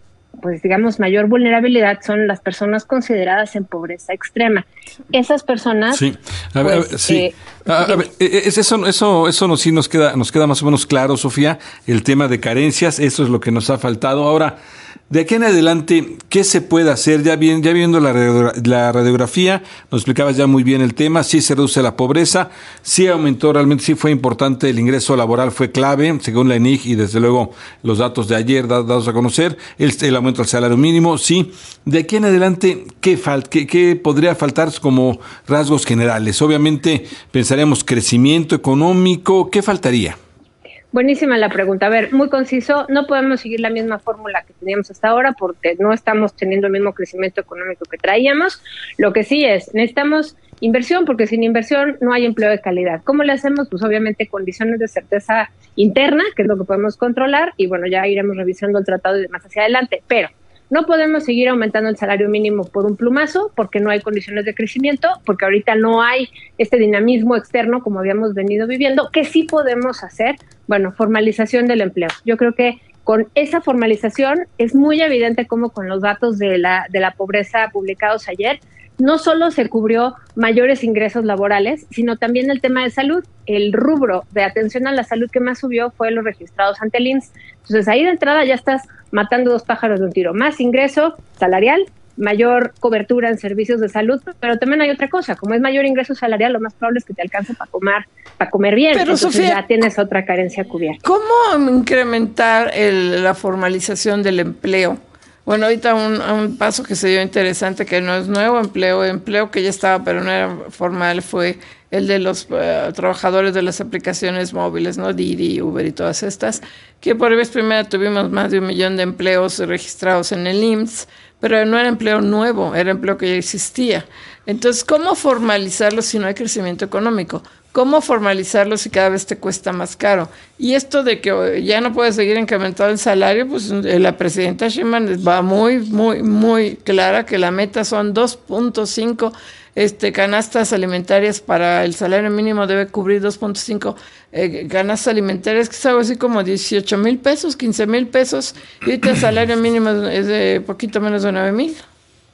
pues digamos, mayor vulnerabilidad son las personas consideradas en pobreza extrema. Esas personas... Sí, a ver, pues, a ver, sí. Eh, a, a ver, eso, eso, eso nos, sí nos queda, nos queda más o menos claro, Sofía, el tema de carencias, eso es lo que nos ha faltado. Ahora, de aquí en adelante, ¿qué se puede hacer? Ya, bien, ya viendo la, la radiografía, nos explicabas ya muy bien el tema, sí se reduce la pobreza, sí aumentó, realmente sí fue importante, el ingreso laboral fue clave, según la E N I G y desde luego los datos de ayer dados a conocer, el, el aumento del salario mínimo, sí. De aquí en adelante, ¿qué, fal qué, qué podría faltar como rasgos generales? Obviamente pensaríamos crecimiento económico, ¿qué faltaría? Buenísima la pregunta. A ver, muy conciso, no podemos seguir la misma fórmula que teníamos hasta ahora porque no estamos teniendo el mismo crecimiento económico que traíamos. Lo que sí es, necesitamos inversión porque sin inversión no hay empleo de calidad. ¿Cómo le hacemos? Pues obviamente condiciones de certeza interna, que es lo que podemos controlar, y bueno, ya iremos revisando el tratado y demás hacia adelante, pero no podemos seguir aumentando el salario mínimo por un plumazo porque no hay condiciones de crecimiento, porque ahorita no hay este dinamismo externo como habíamos venido viviendo. ¿Qué sí podemos hacer? Bueno, formalización del empleo. Yo creo que con esa formalización es muy evidente cómo con los datos de la, de la pobreza publicados ayer, no solo se cubrió mayores ingresos laborales, sino también el tema de salud. El rubro de atención a la salud que más subió fue los registrados ante el I M S S. Entonces ahí de entrada ya estás matando dos pájaros de un tiro. Más ingreso salarial, mayor cobertura en servicios de salud, pero también hay otra cosa, como es mayor ingreso salarial, lo más probable es que te alcance para comer, para comer bien. Pero entonces Sofía, ya tienes otra carencia cubierta. ¿Cómo incrementar el, la formalización del empleo? Bueno, ahorita un, un paso que se dio interesante, que no es nuevo empleo, empleo que ya estaba, pero no era formal, fue el de los uh, trabajadores de las aplicaciones móviles, ¿no? Didi, Uber y todas estas, que por vez primera tuvimos más de un millón de empleos registrados en el I M S S, pero no era empleo nuevo, era empleo que ya existía. Entonces, ¿cómo formalizarlo si no hay crecimiento económico? ¿Cómo formalizarlo si cada vez te cuesta más caro? Y esto de que ya no puede seguir incrementando el salario, pues la presidenta Sheinbaum va muy, muy, muy clara que la meta son dos punto cinco este, canastas alimentarias para el salario mínimo, debe cubrir dos punto cinco eh, canastas alimentarias, que es algo así como dieciocho mil pesos, quince mil pesos, y ahorita el salario mínimo es de poquito menos de nueve mil.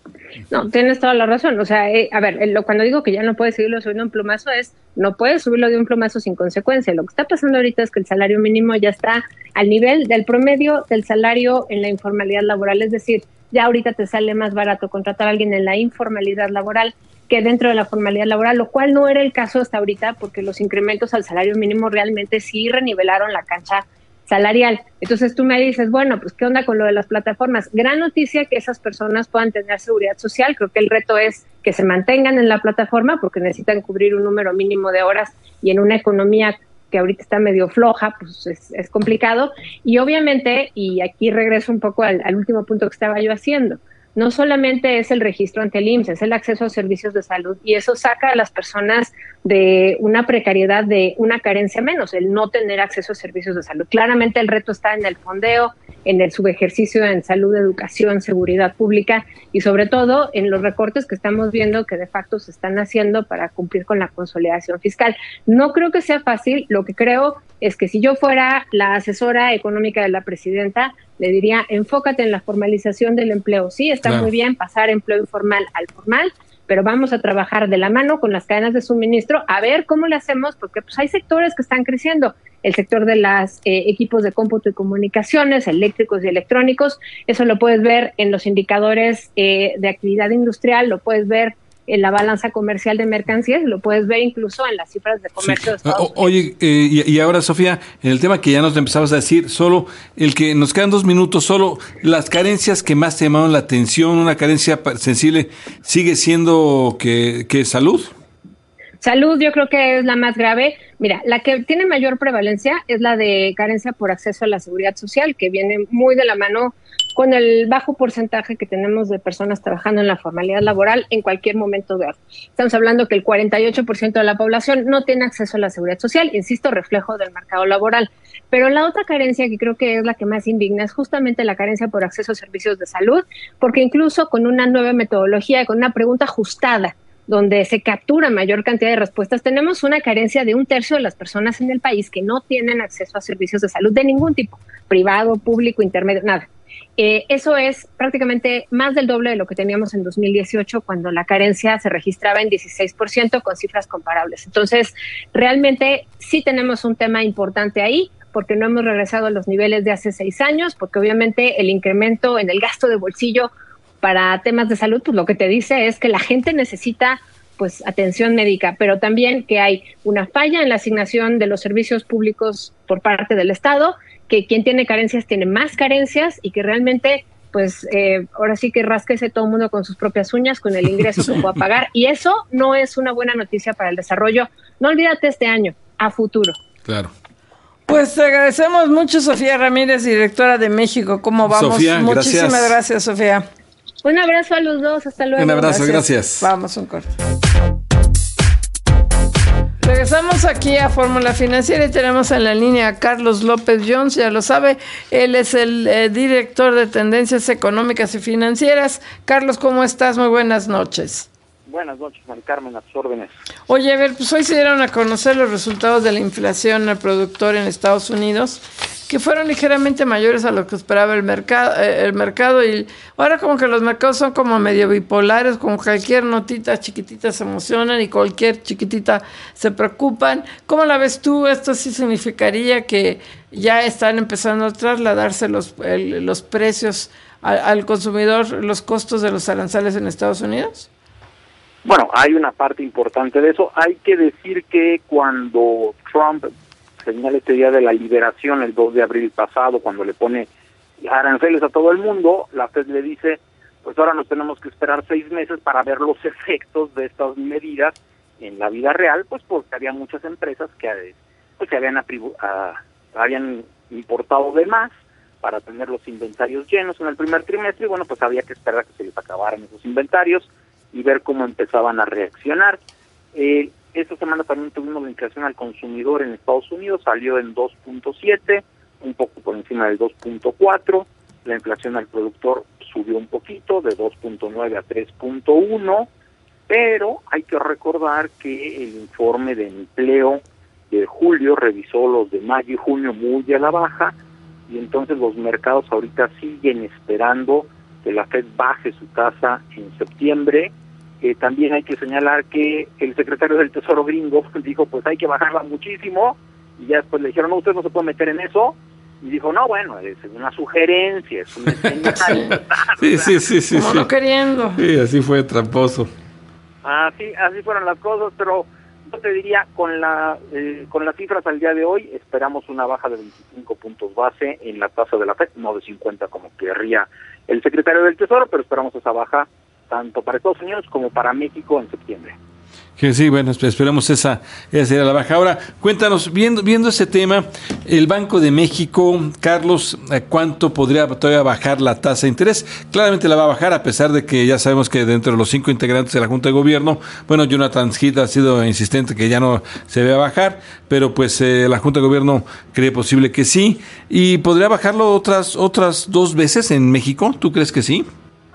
No, tienes toda la razón. O sea, eh, a ver, eh, lo, cuando digo que ya no puedes seguirlo subiendo un plumazo es, no puedes subirlo de un plumazo sin consecuencia. Lo que está pasando ahorita es que el salario mínimo ya está al nivel del promedio del salario en la informalidad laboral. Es decir, ya ahorita te sale más barato contratar a alguien en la informalidad laboral que dentro de la formalidad laboral, lo cual no era el caso hasta ahorita porque los incrementos al salario mínimo realmente sí renivelaron la cancha salarial. Entonces tú me dices, bueno, pues ¿qué onda con lo de las plataformas? Gran noticia que esas personas puedan tener seguridad social. Creo que el reto es que se mantengan en la plataforma porque necesitan cubrir un número mínimo de horas y en una economía que ahorita está medio floja, pues es, es complicado. Y obviamente, y aquí regreso un poco al, al último punto que estaba yo haciendo, no solamente es el registro ante el I M S S, es el acceso a servicios de salud y eso saca a las personas de una precariedad, de una carencia menos, el no tener acceso a servicios de salud. Claramente el reto está en el fondeo, en el subejercicio en salud, educación, seguridad pública y sobre todo en los recortes que estamos viendo que de facto se están haciendo para cumplir con la consolidación fiscal. No creo que sea fácil, lo que creo es que si yo fuera la asesora económica de la presidenta, le diría, enfócate en la formalización del empleo. Sí, está claro. Muy bien pasar empleo informal al formal, pero vamos a trabajar de la mano con las cadenas de suministro a ver cómo le hacemos, porque pues hay sectores que están creciendo. El sector de los eh, equipos de cómputo y comunicaciones, eléctricos y electrónicos, eso lo puedes ver en los indicadores eh, de actividad industrial, lo puedes ver en la balanza comercial de mercancías, lo puedes ver incluso en las cifras de comercio sí. de Estados Unidos. Oye, eh, y, y ahora, Sofía, en el tema que ya nos empezabas a decir, solo el que nos quedan dos minutos, solo las carencias que más te llamaron la atención, una carencia sensible, ¿sigue siendo que, que salud? Salud yo creo que es la más grave. Mira, la que tiene mayor prevalencia es la de carencia por acceso a la seguridad social, que viene muy de la mano con el bajo porcentaje que tenemos de personas trabajando en la formalidad laboral en cualquier momento de hoy. Estamos hablando que el cuarenta y ocho por ciento de la población no tiene acceso a la seguridad social, insisto, reflejo del mercado laboral. Pero la otra carencia que creo que es la que más indigna es justamente la carencia por acceso a servicios de salud, porque incluso con una nueva metodología, con una pregunta ajustada, donde se captura mayor cantidad de respuestas, tenemos una carencia de un tercio de las personas en el país que no tienen acceso a servicios de salud de ningún tipo, privado, público, intermedio, nada. Eh, eso es prácticamente más del doble de lo que teníamos en dos mil dieciocho, cuando la carencia se registraba en dieciséis por ciento con cifras comparables. Entonces, realmente sí tenemos un tema importante ahí, porque no hemos regresado a los niveles de hace seis años, porque obviamente el incremento en el gasto de bolsillo para temas de salud, pues lo que te dice es que la gente necesita pues atención médica, pero también que hay una falla en la asignación de los servicios públicos por parte del Estado, que quien tiene carencias tiene más carencias y que realmente, pues eh, ahora sí que rásquese todo el mundo con sus propias uñas, con el ingreso que pueda pagar, y eso no es una buena noticia para el desarrollo. No olvídate este año, a futuro. Claro. Pues te agradecemos mucho, Sofía Ramírez, directora de México. ¿Cómo vamos? Sofía, Muchísimas gracias. gracias, Sofía. Un abrazo a los dos, hasta luego. Un abrazo, gracias. Vamos, un corte. Regresamos aquí a Fórmula Financiera y tenemos en la línea a Carlos López Jones, ya lo sabe, él es el eh, director de Tendencias Económicas y Financieras. Carlos, ¿cómo estás? Muy buenas noches. Buenas noches, Mari Carmen, a tus órdenes. Oye, a ver, pues hoy se dieron a conocer los resultados de la inflación al productor en Estados Unidos, que fueron ligeramente mayores a lo que esperaba el mercado, eh, el mercado y ahora como que los mercados son como medio bipolares, con cualquier notita chiquitita se emocionan y cualquier chiquitita se preocupan. ¿Cómo la ves tú? ¿Esto sí significaría que ya están empezando a trasladarse los, el, los precios al, al consumidor, los costos de los aranceles en Estados Unidos? Bueno, hay una parte importante de eso. Hay que decir que cuando Trump señala este día de la liberación, el dos de abril pasado, cuando le pone aranceles a todo el mundo, la Fed le dice, pues ahora nos tenemos que esperar seis meses para ver los efectos de estas medidas en la vida real, pues porque había muchas empresas que pues, se habían, atribu- a, habían importado de más para tener los inventarios llenos en el primer trimestre, y bueno, pues había que esperar a que se les acabaran esos inventarios y ver cómo empezaban a reaccionar. Eh, esta semana también tuvimos la inflación al consumidor en Estados Unidos, salió en dos punto siete, un poco por encima del dos punto cuatro, la inflación al productor subió un poquito, de dos punto nueve a tres punto uno, pero hay que recordar que el informe de empleo de julio revisó los de mayo y junio muy a la baja, y entonces los mercados ahorita siguen esperando que la Fed baje su tasa en septiembre. Eh, también hay que señalar que el secretario del Tesoro gringo dijo, pues hay que bajarla muchísimo, y ya después le dijeron, no, usted no se puede meter en eso, y dijo, no, bueno, es una sugerencia, es una señal. Sí, sí, sí, sí. Como sí. no queriendo. Sí, así fue tramposo. Así, así fueron las cosas, pero yo te diría, con la eh, con las cifras al día de hoy, esperamos una baja de veinticinco puntos base en la tasa de la Fed, no de cincuenta como querría el secretario del Tesoro, pero esperamos esa baja tanto para Estados Unidos como para México en septiembre. Que sí, bueno, esperemos esa, esa sería la baja. Ahora, cuéntanos, viendo viendo ese tema, el Banco de México, Carlos, ¿cuánto podría todavía bajar la tasa de interés? Claramente la va a bajar, a pesar de que ya sabemos que dentro de los cinco integrantes de la Junta de Gobierno, bueno, Jonathan Heath ha sido insistente que ya no se va a bajar, pero pues eh, la Junta de Gobierno cree posible que sí. ¿Y podría bajarlo otras otras dos veces en México? ¿Tú crees que sí?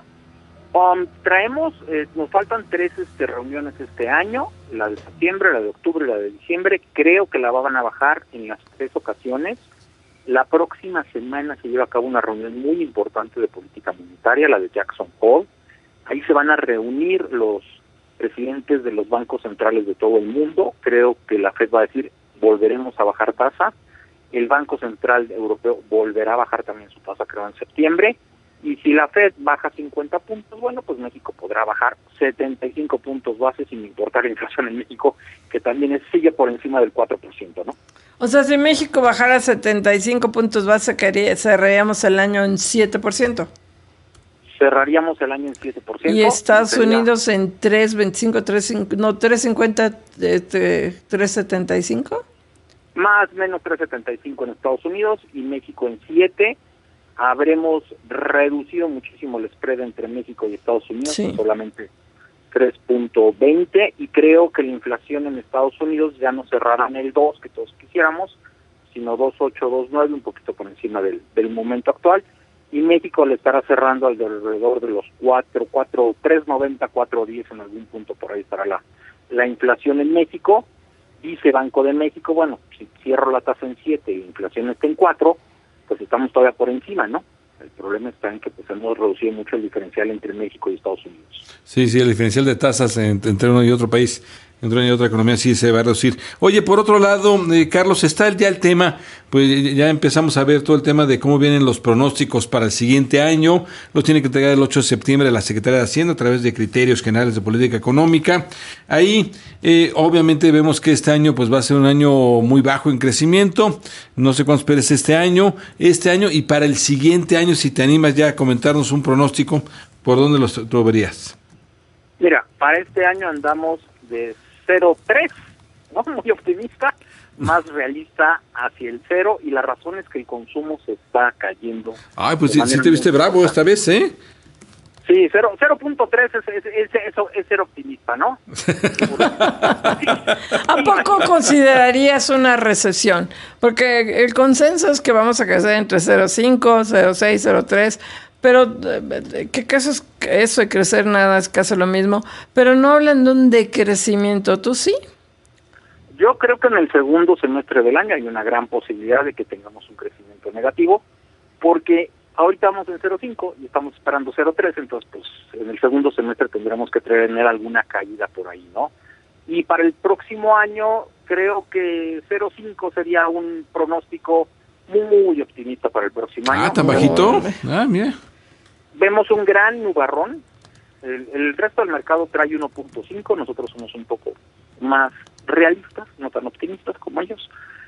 Um, traemos, eh, nos faltan tres este, reuniones este año, la de septiembre, la de octubre y la de diciembre. Creo que la van a bajar en las tres ocasiones. La próxima semana se lleva a cabo una reunión muy importante de política monetaria, la de Jackson Hole. Ahí se van a reunir los presidentes de los bancos centrales de todo el mundo. Creo que la Fed va a decir, volveremos a bajar tasa. El Banco Central Europeo volverá a bajar también su tasa, creo, en septiembre. Y si la Fed baja cincuenta puntos, bueno, pues México podrá bajar setenta y cinco puntos base, sin importar la inflación en México, que también es, sigue por encima del cuatro por ciento, ¿no? O sea, si México bajara setenta y cinco puntos base, cerraríamos el año en siete por ciento. Cerraríamos el año en siete por ciento. Y Estados sería... Unidos en tres veinticinco, tres, no, tres cincuenta, este, tres setenta y cinco. Más o menos tres setenta y cinco en Estados Unidos y México en siete. Habremos reducido muchísimo el spread entre México y Estados Unidos, sí. solamente tres punto veinte, y creo que la inflación en Estados Unidos ya no cerrará en el dos, que todos quisiéramos, sino dos ocho, dos nueve, un poquito por encima del, del momento actual, y México le estará cerrando alrededor de los cuatro, cuatro, tres noventa, cuatro diez, en algún punto por ahí estará la, la inflación en México. Dice Banco de México, bueno, si cierro la tasa en siete y la inflación está en cuatro, pues estamos todavía por encima, ¿no? El problema está en que pues hemos reducido mucho el diferencial entre México y Estados Unidos. Sí, sí, el diferencial de tasas entre, entre uno y otro país, entre una y otra economía, sí se va a reducir. Oye, por otro lado, eh, Carlos, está ya el tema, pues ya empezamos a ver todo el tema de cómo vienen los pronósticos para el siguiente año. Los tiene que entregar el ocho de septiembre la Secretaría de Hacienda a través de criterios generales de política económica. Ahí, eh, obviamente, vemos que este año pues va a ser un año muy bajo en crecimiento. No sé cuánto esperes este año, este año y para el siguiente año, si te animas ya a comentarnos un pronóstico, ¿por dónde los tú verías? Mira, para este año andamos de cero punto tres, ¿no? Muy optimista, más realista hacia el cero, y la razón es que el consumo se está cayendo. Ay, pues sí, sí te viste bravo esta vez, ¿eh? Sí, cero punto tres es, es, es, es, es ser optimista, ¿no? ¿A poco considerarías una recesión? Porque el consenso es que vamos a crecer entre cero punto cinco, cero punto seis, cero punto tres, pero ¿qué caso es eso de crecer nada? Es casi lo mismo, pero no hablan de un decrecimiento, ¿tú sí? Yo creo que en el segundo semestre del año hay una gran posibilidad de que tengamos un crecimiento negativo, porque ahorita vamos en cero punto cinco y estamos esperando cero punto tres, entonces pues en el segundo semestre tendremos que tener alguna caída por ahí, ¿no? Y para el próximo año creo que cero punto cinco sería un pronóstico muy optimista para el próximo año. Ah, ¿tan bajito? Ah, mira. Vemos un gran nubarrón. El, el resto del mercado trae uno punto cinco, nosotros somos un poco más realistas, no tan optimistas como ellos.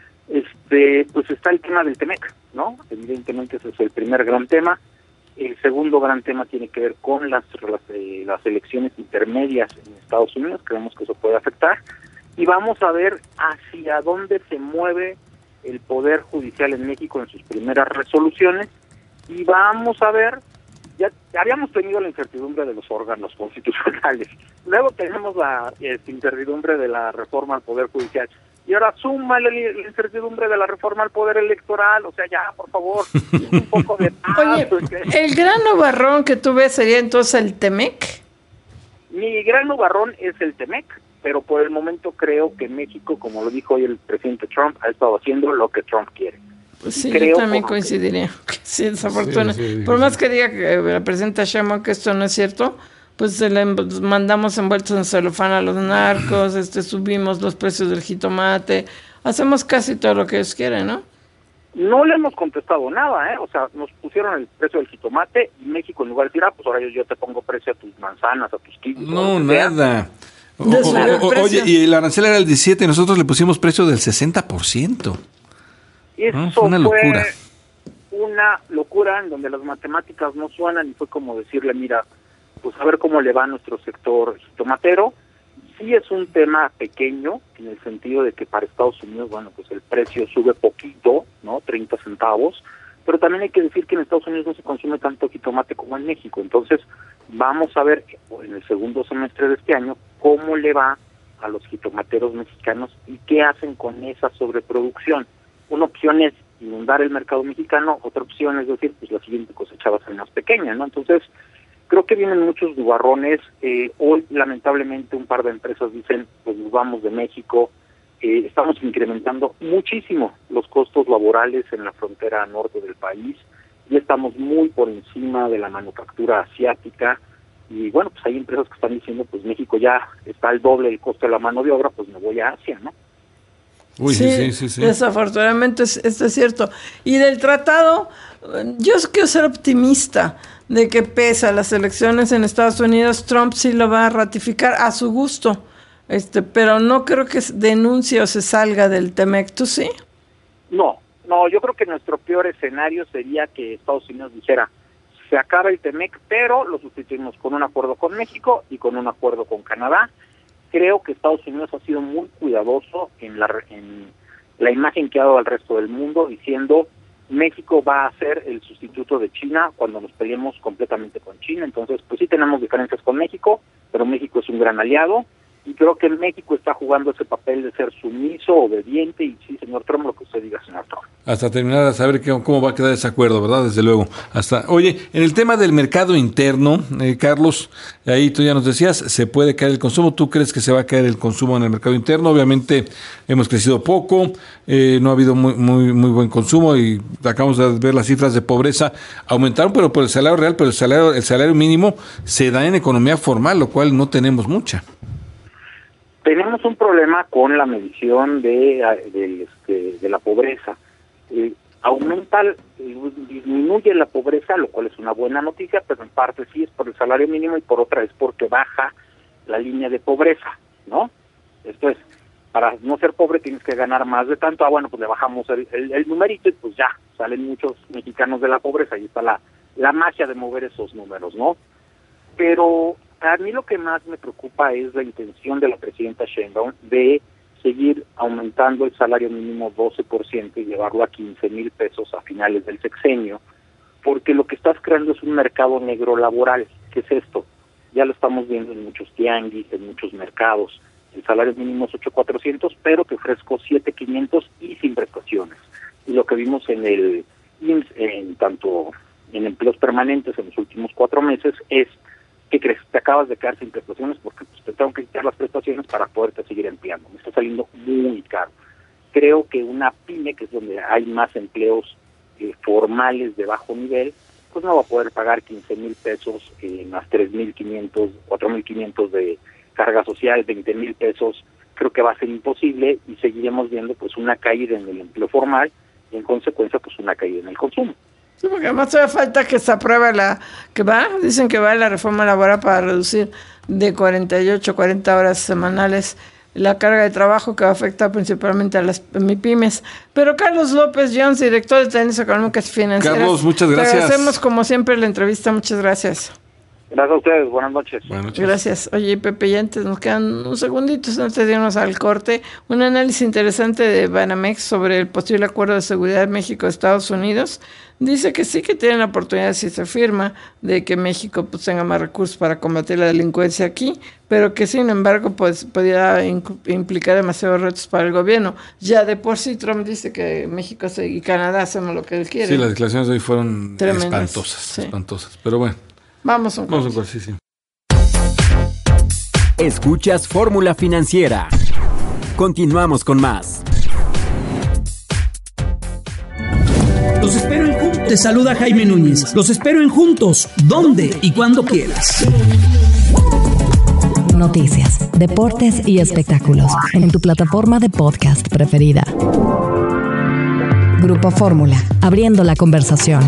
Este, pues está el tema del T-MEC, ¿no? Evidentemente ese es el primer gran tema. El segundo gran tema tiene que ver con las, las, eh, las elecciones intermedias en Estados Unidos, creemos que eso puede afectar. Y vamos a ver hacia dónde se mueve el Poder Judicial en México en sus primeras resoluciones, y vamos a ver, ya habíamos tenido la incertidumbre de los órganos constitucionales, luego tenemos la eh, incertidumbre de la reforma al Poder Judicial, y ahora súmale la incertidumbre de la reforma al Poder Electoral, o sea, ya, por favor, un poco de paz. Oye, ¿el gran nubarrón que tú ves sería entonces el T-MEC? Mi gran nubarrón es el T-MEC, pero por el momento creo que México, como lo dijo hoy el presidente Trump, ha estado haciendo lo que Trump quiere. Pues sí, creo yo también que... coincidiría. Sí, desafortunado. Sí, sí, por sí. más que diga que la presidenta Sheinbaum que esto no es cierto, pues se le mandamos envueltos en celofán a los narcos, este subimos los precios del jitomate, hacemos casi todo lo que ellos quieren, ¿no? No le hemos contestado nada, ¿eh? O sea, nos pusieron el precio del jitomate y México, en lugar de decir, ah, pues ahora yo, yo te pongo precio a tus manzanas, a tus kiwis. No, nada. O, o, o, oye, y el arancel era el diecisiete y nosotros le pusimos precio del sesenta por ciento. Eso ¿no? Fue una locura. Fue una locura en donde las matemáticas no suenan y fue como decirle, mira, pues a ver cómo le va a nuestro sector jitomatero. Sí es un tema pequeño, en el sentido de que para Estados Unidos, bueno, pues el precio sube poquito, ¿no? treinta centavos, pero también hay que decir que en Estados Unidos no se consume tanto jitomate como en México. Entonces, vamos a ver en el segundo semestre de este año cómo le va a los jitomateros mexicanos y qué hacen con esa sobreproducción. Una opción es inundar el mercado mexicano, otra opción es decir, pues la siguiente cosecha va a ser más pequeña, ¿no? Entonces, creo que vienen muchos nubarrones. Eh, hoy, lamentablemente, un par de empresas dicen, pues nos vamos de México. Eh, estamos incrementando muchísimo los costos laborales en la frontera norte del país. Ya estamos muy por encima de la manufactura asiática. Y bueno, pues hay empresas que están diciendo, pues México ya está al doble del costo de la mano de obra, pues me voy a Asia, ¿no? Uy, sí, sí, sí, sí. Desafortunadamente es, esto es cierto. Y del tratado, yo quiero ser optimista de que pese a las elecciones en Estados Unidos, Trump sí lo va a ratificar a su gusto, este, pero no creo que denuncie o se salga del T-MEC. ¿Tú sí? No, no, yo creo que nuestro peor escenario sería que Estados Unidos dijera, se acaba el T-MEC, pero lo sustituimos con un acuerdo con México y con un acuerdo con Canadá. Creo que Estados Unidos ha sido muy cuidadoso en la, en la imagen que ha dado al resto del mundo, diciendo México va a ser el sustituto de China cuando nos peleemos completamente con China. Entonces, pues sí tenemos diferencias con México, pero México es un gran aliado Y creo que México está jugando ese papel de ser sumiso, obediente, y sí, señor Trump, lo que usted diga, señor Trump. Hasta terminar a saber qué, cómo va a quedar ese acuerdo, ¿verdad? Desde luego. Hasta, oye, en el tema del mercado interno, eh, Carlos, ahí tú ya nos decías, se puede caer el consumo. ¿Tú crees que se va a caer el consumo en el mercado interno? Obviamente hemos crecido poco, eh, no ha habido muy, muy, muy buen consumo y acabamos de ver las cifras de pobreza aumentaron, pero por el salario real, pero el salario, el salario mínimo se da en economía formal, lo cual no tenemos mucha. Tenemos un problema con la medición de, de, este, de la pobreza. Eh, aumenta, disminuye la pobreza, lo cual es una buena noticia, pero en parte sí es por el salario mínimo y por otra es porque baja la línea de pobreza, ¿no? Esto es, para no ser pobre tienes que ganar más de tanto. Ah, bueno, pues le bajamos el, el, el numerito y pues ya, salen muchos mexicanos de la pobreza y está la, la magia de mover esos números, ¿no? Pero a mí lo que más me preocupa es la intención de la presidenta Sheinbaum de seguir aumentando el salario mínimo doce por ciento y llevarlo a quince mil pesos a finales del sexenio, porque lo que estás creando es un mercado negro laboral. ¿Qué es esto? Ya lo estamos viendo en muchos tianguis, en muchos mercados. El salario mínimo es ocho mil cuatrocientos, pero te ofrezco siete mil quinientos y sin prestaciones. Y lo que vimos en el I M S S, en tanto en empleos permanentes en los últimos cuatro meses, es ¿qué crees? Te acabas de quedar sin prestaciones porque pues, te tengo que quitar las prestaciones para poderte seguir empleando. Me está saliendo muy caro. Creo que una pyme, que es donde hay más empleos eh, formales de bajo nivel, pues no va a poder pagar quince mil pesos, eh, más tres mil quinientos, cuatro mil quinientos de carga social, veinte mil pesos. Creo que va a ser imposible y seguiremos viendo pues una caída en el empleo formal y en consecuencia pues una caída en el consumo. Sí, porque además todavía falta que se apruebe la, que va, dicen que va la reforma laboral para reducir de cuarenta y ocho a cuarenta horas semanales la carga de trabajo que va a afectar principalmente a las MIPYMES. Pero Carlos López Jones, director de Tendencias Económicas y Financieras. Carlos, muchas gracias. Te agradecemos como siempre la entrevista, muchas gracias. Gracias a ustedes, buenas noches. Buenas noches. Gracias. Oye, Pepe, ya antes nos quedan un segundito antes de irnos al corte. Un análisis interesante de Banamex sobre el posible acuerdo de seguridad México-Estados Unidos. Dice que sí que tienen la oportunidad, si se firma, de que México pues, tenga más recursos para combatir la delincuencia aquí, pero que sin embargo pues podría implicar demasiados retos para el gobierno. Ya de por sí Trump dice que México y Canadá hacemos lo que él quiere. Sí, las declaraciones de hoy fueron Tremendas, espantosas, sí. espantosas, pero bueno. Vamos a un Vamos a un corte, sí, sí. Escuchas Fórmula Financiera. Continuamos con más. Los espero en Juntos. Te saluda Jaime Núñez. Los espero en Juntos, donde y cuando quieras. Noticias, deportes y espectáculos en tu plataforma de podcast preferida. Grupo Fórmula, abriendo la conversación.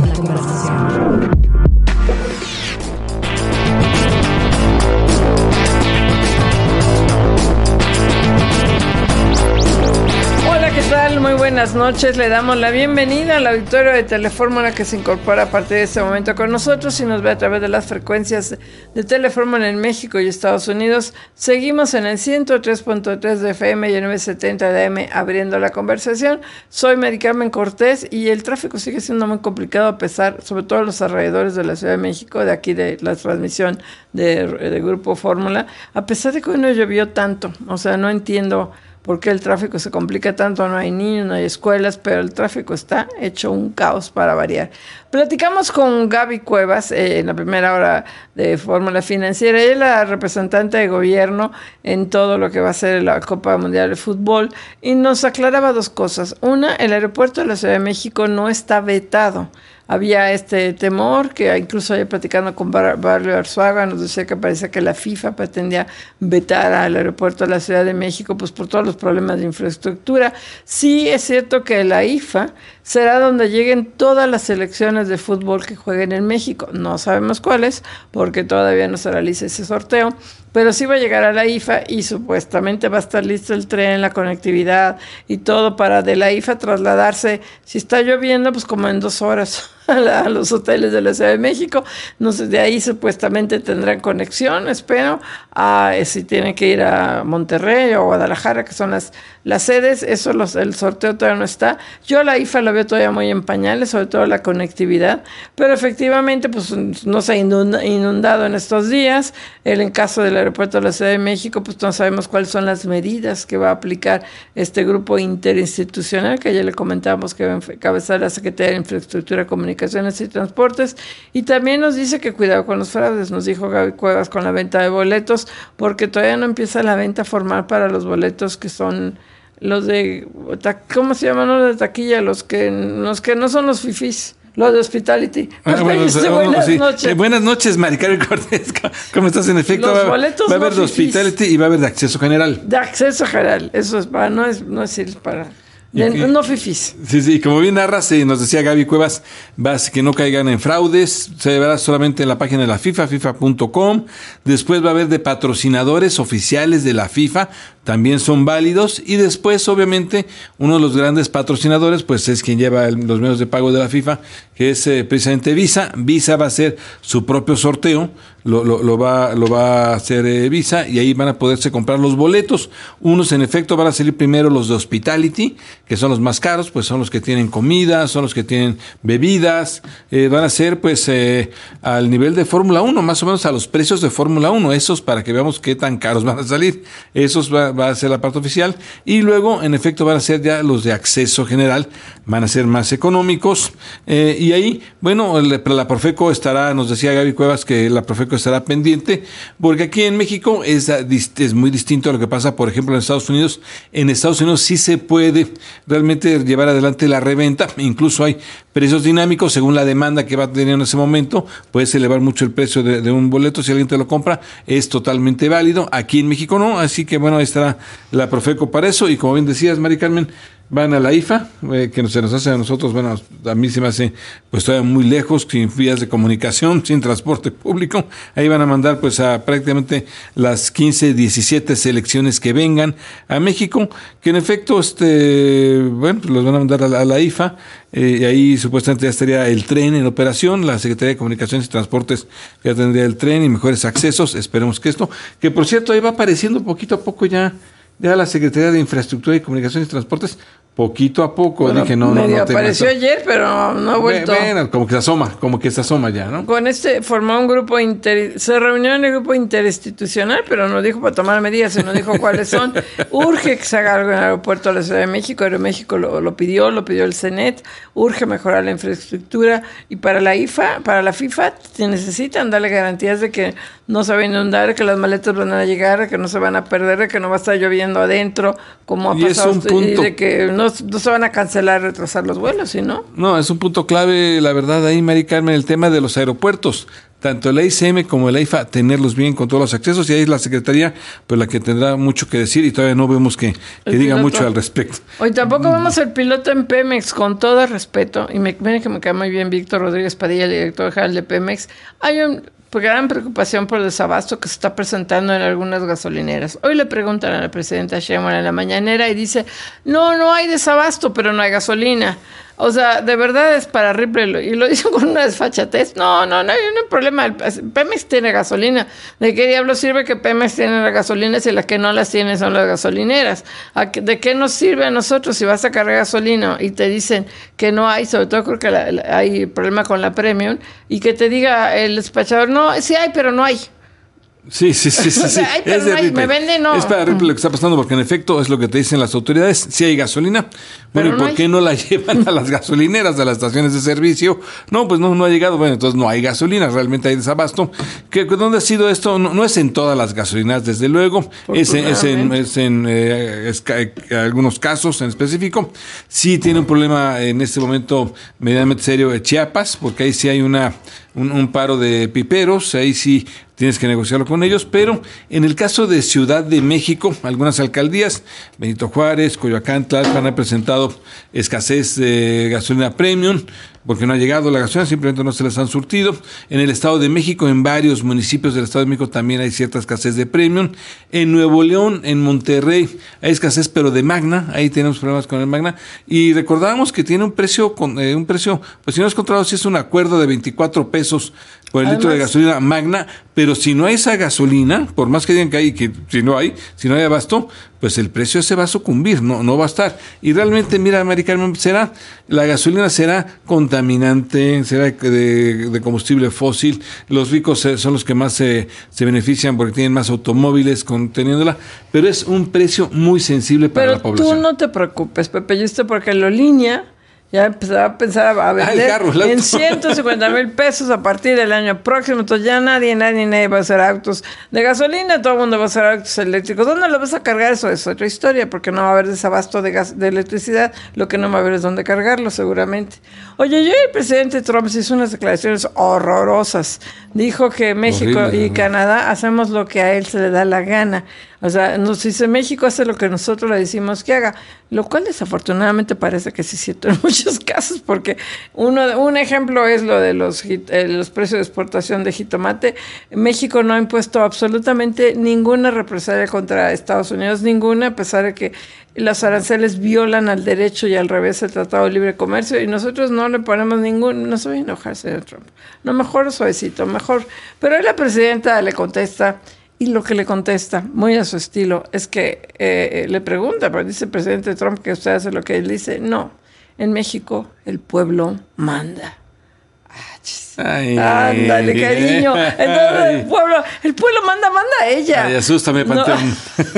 Muy buenas noches, le damos la bienvenida al auditorio de Telefórmula que se incorpora a partir de este momento con nosotros y nos ve a través de las frecuencias de Telefórmula en México y Estados Unidos. Seguimos en el ciento tres punto tres de F M y el novecientos setenta de A M abriendo la conversación. Soy Mari Carmen Cortés y el tráfico sigue siendo muy complicado a pesar, sobre todo los alrededores de la Ciudad de México, de aquí de la transmisión de, de Grupo Fórmula, a pesar de que hoy no llovió tanto, o sea, no entiendo por qué el tráfico se complica tanto, no hay niños, no hay escuelas, pero el tráfico está hecho un caos para variar. Platicamos con Gaby Cuevas eh, en la primera hora de Fórmula Financiera. Ella es la representante de gobierno en todo lo que va a ser la Copa Mundial de Fútbol y nos aclaraba dos cosas. Una, el aeropuerto de la Ciudad de México no está vetado. Había este temor que incluso ayer platicando con Bar- Barrio Arzuaga nos decía que parecía que la FIFA pretendía vetar al aeropuerto de la Ciudad de México pues por todos los problemas de infraestructura. Sí es cierto que la I F A será donde lleguen todas las selecciones de fútbol que jueguen en México. No sabemos cuáles porque todavía no se realiza ese sorteo, pero sí va a llegar a la I F A y supuestamente va a estar listo el tren, la conectividad y todo para de la I F A trasladarse, si está lloviendo, pues como en dos horas a, la, a los hoteles de la Ciudad de México. No sé, de ahí supuestamente tendrán conexión, espero. A, si tienen que ir a Monterrey o Guadalajara, que son las, las sedes, eso los, el sorteo todavía no está. Yo la I F A la veo todavía muy en pañales, sobre todo la conectividad, pero efectivamente pues no se ha inunda, inundado en estos días. El en caso del aeropuerto de la Ciudad de México, pues no sabemos cuáles son las medidas que va a aplicar este grupo interinstitucional, que ayer le comentábamos que va a encabezar la Secretaría de Infraestructura, Comunicaciones y Transportes. Y también nos dice que cuidado con los fraudes, nos dijo Gaby Cuevas, con la venta de boletos, porque todavía no empieza la venta formal para los boletos que son los de, ¿cómo se llaman? Los de taquilla, los que, los que no son los fifís. Lo de Hospitality. Ah, bueno, dice, bueno, buenas, sí. noches. Eh, buenas noches, Mari Carmen Cortés. ¿Cómo estás? En efecto, Los va, boletos va a haber no de Hospitality y va a haber de acceso general. De acceso general. Eso es para, no es, no es ir para... Y, de, y, no fifís. Sí, sí, como bien narras, eh, nos decía Gaby Cuevas, vas que no caigan en fraudes, se verá solamente en la página de la FIFA, FIFA punto com. Después va a haber de patrocinadores oficiales de la FIFA, también son válidos. Y después, obviamente, uno de los grandes patrocinadores, pues es quien lleva el, los medios de pago de la FIFA, que es eh, precisamente Visa. Visa va a hacer su propio sorteo, lo, lo, lo, va, lo va a hacer eh, Visa, y ahí van a poderse comprar los boletos. Unos, en efecto, van a salir primero los de Hospitality, que son los más caros, pues son los que tienen comida, son los que tienen bebidas, eh, van a ser pues eh, al nivel de Fórmula uno, más o menos a los precios de Fórmula uno, esos para que veamos qué tan caros van a salir. Esos va, va a ser la parte oficial, y luego en efecto van a ser ya los de acceso general, van a ser más económicos, eh, y ahí, bueno, el, la Profeco estará, nos decía Gaby Cuevas que la Profeco estará pendiente, porque aquí en México es, es muy distinto a lo que pasa, por ejemplo, en Estados Unidos. En Estados Unidos sí se puede realmente llevar adelante la reventa, incluso hay precios dinámicos según la demanda que va a tener en ese momento, puedes elevar mucho el precio de, de un boleto, si alguien te lo compra, es totalmente válido. Aquí en México no, así que bueno, ahí estará la Profeco para eso, y como bien decías, Mari Carmen, van a la I F A, eh, que se nos hace a nosotros, bueno, a mí se me hace pues todavía muy lejos, sin vías de comunicación, sin transporte público. Ahí van a mandar pues a prácticamente las quince, diecisiete selecciones que vengan a México, que en efecto, este, bueno, pues los van a mandar a la, a la I F A, eh, y ahí supuestamente ya estaría el tren en operación, la Secretaría de Comunicaciones y Transportes ya tendría el tren y mejores accesos, esperemos que esto, que por cierto ahí va apareciendo poquito a poco ya, ya la Secretaría de Infraestructura y Comunicaciones y Transportes, poquito a poco, bueno, dije no, no, no. Apareció eso. Ayer, pero no ha vuelto. Bueno, como que se asoma, como que se asoma ya, ¿no? Con este formó un grupo inter, se reunió en el grupo interinstitucional, pero no dijo para tomar medidas, sino dijo cuáles son. Urge que se haga algo en el aeropuerto de la Ciudad de México, Aeroméxico lo, lo pidió, lo pidió el CENET, urge mejorar la infraestructura, y para la I F A, para la FIFA, se necesitan darle garantías de que no se va a inundar, que las maletas van a llegar, que no se van a perder, que no va a estar lloviendo adentro, como ha y pasado, es un punto. y de que no, no se van a cancelar, retrasar los vuelos, ¿sí, no? No, es un punto clave, la verdad, ahí, Mari Carmen, el tema de los aeropuertos. Tanto la I C M como la I F A, tenerlos bien con todos los accesos, y ahí es la Secretaría, pues la que tendrá mucho que decir, y todavía no vemos que, que diga piloto, mucho al respecto. Hoy tampoco vemos el piloto en Pemex, con todo respeto, y me, miren que me cae muy bien Víctor Rodríguez Padilla, el director general de Pemex. Hay un gran preocupación por el desabasto que se está presentando en algunas gasolineras. Hoy le preguntan a la presidenta Sheinbaum en la mañanera y dice, no, no hay desabasto, pero no hay gasolina. O sea, de verdad es para Ripley, y lo dice con una desfachatez. No, no, no hay ningún problema. Pemex tiene gasolina. ¿De qué diablo sirve que Pemex tiene las gasolinas y las que no las tienen son las gasolineras? ¿De qué nos sirve a nosotros si vas a cargar gasolina y te dicen que no hay? Sobre todo creo que la, la, hay problema con la Premium, y que te diga el despachador, no, sí hay, pero no hay. Sí, sí, sí, sí. O sea, ay, pero es de no hay, me vende, no. Es para Ripley lo que está pasando, porque en efecto es lo que te dicen las autoridades. Si hay gasolina, bueno, ¿y por qué no la llevan a las gasolineras, a las estaciones de servicio? No, pues no, no ha llegado. Bueno, entonces no hay gasolina, realmente hay desabasto. ¿Qué, ¿Dónde ha sido esto? No, no es en todas las gasolineras, desde luego. Es en, es en, es en eh, es, eh, algunos casos en específico. Sí tiene un problema en este momento medianamente serio de Chiapas, porque ahí sí hay una un, un paro de piperos, ahí sí tienes que negociarlo con ellos, pero en el caso de Ciudad de México, algunas alcaldías, Benito Juárez, Coyoacán, Tlalpan, han presentado escasez de gasolina premium, porque no ha llegado la gasolina, simplemente no se les han surtido. En el Estado de México, en varios municipios del Estado de México también hay cierta escasez de premium. En Nuevo León, en Monterrey, hay escasez, pero de Magna, ahí tenemos problemas con el Magna. Y recordábamos que tiene un precio, con, eh, un precio, pues si no es controlado, si es un acuerdo de veinticuatro pesos por el Además, litro de gasolina Magna, pero si no hay esa gasolina, por más que digan que hay, que si no hay, si no hay abasto, pues el precio se va a sucumbir, no, no va a estar. Y realmente, mira, Mari Carmen, será, la gasolina será contaminante, será de, de combustible fósil, los ricos son los que más se, se benefician porque tienen más automóviles conteniéndola, pero es un precio muy sensible para pero la población. Tú no te preocupes, Pepe, yo estoy porque la línea ya empezaba a pensar a vender ah, carro, en ciento cincuenta mil pesos a partir del año próximo. Entonces ya nadie, nadie, nadie va a hacer autos de gasolina, todo el mundo va a hacer autos eléctricos. ¿Dónde lo vas a cargar? Eso es otra historia, porque no va a haber desabasto de gas, de electricidad. Lo que no va a haber es dónde cargarlo, seguramente. Oye, yo el presidente Trump hizo unas declaraciones horrorosas. Dijo que México Horrible, y ¿no? Canadá hacemos lo que a él se le da la gana. O sea, nos dice México hace lo que nosotros le decimos que haga, lo cual desafortunadamente parece que sí es cierto en muchos casos, porque uno un ejemplo es lo de los, eh, los precios de exportación de jitomate. México no ha impuesto absolutamente ninguna represalia contra Estados Unidos, ninguna, a pesar de que los aranceles violan al derecho y al revés el Tratado de Libre Comercio, y nosotros no le ponemos ningún, no se va a enojar, señor Trump, no, mejor suavecito, mejor, pero ahí la presidenta le contesta. Y lo que le contesta, muy a su estilo, es que eh, le pregunta, pero dice el presidente Trump que usted hace lo que él dice. No, en México el pueblo manda. Ay, ándale, cariño. Entonces el pueblo, el pueblo manda, manda a ella. Ay, asústame, Panteón.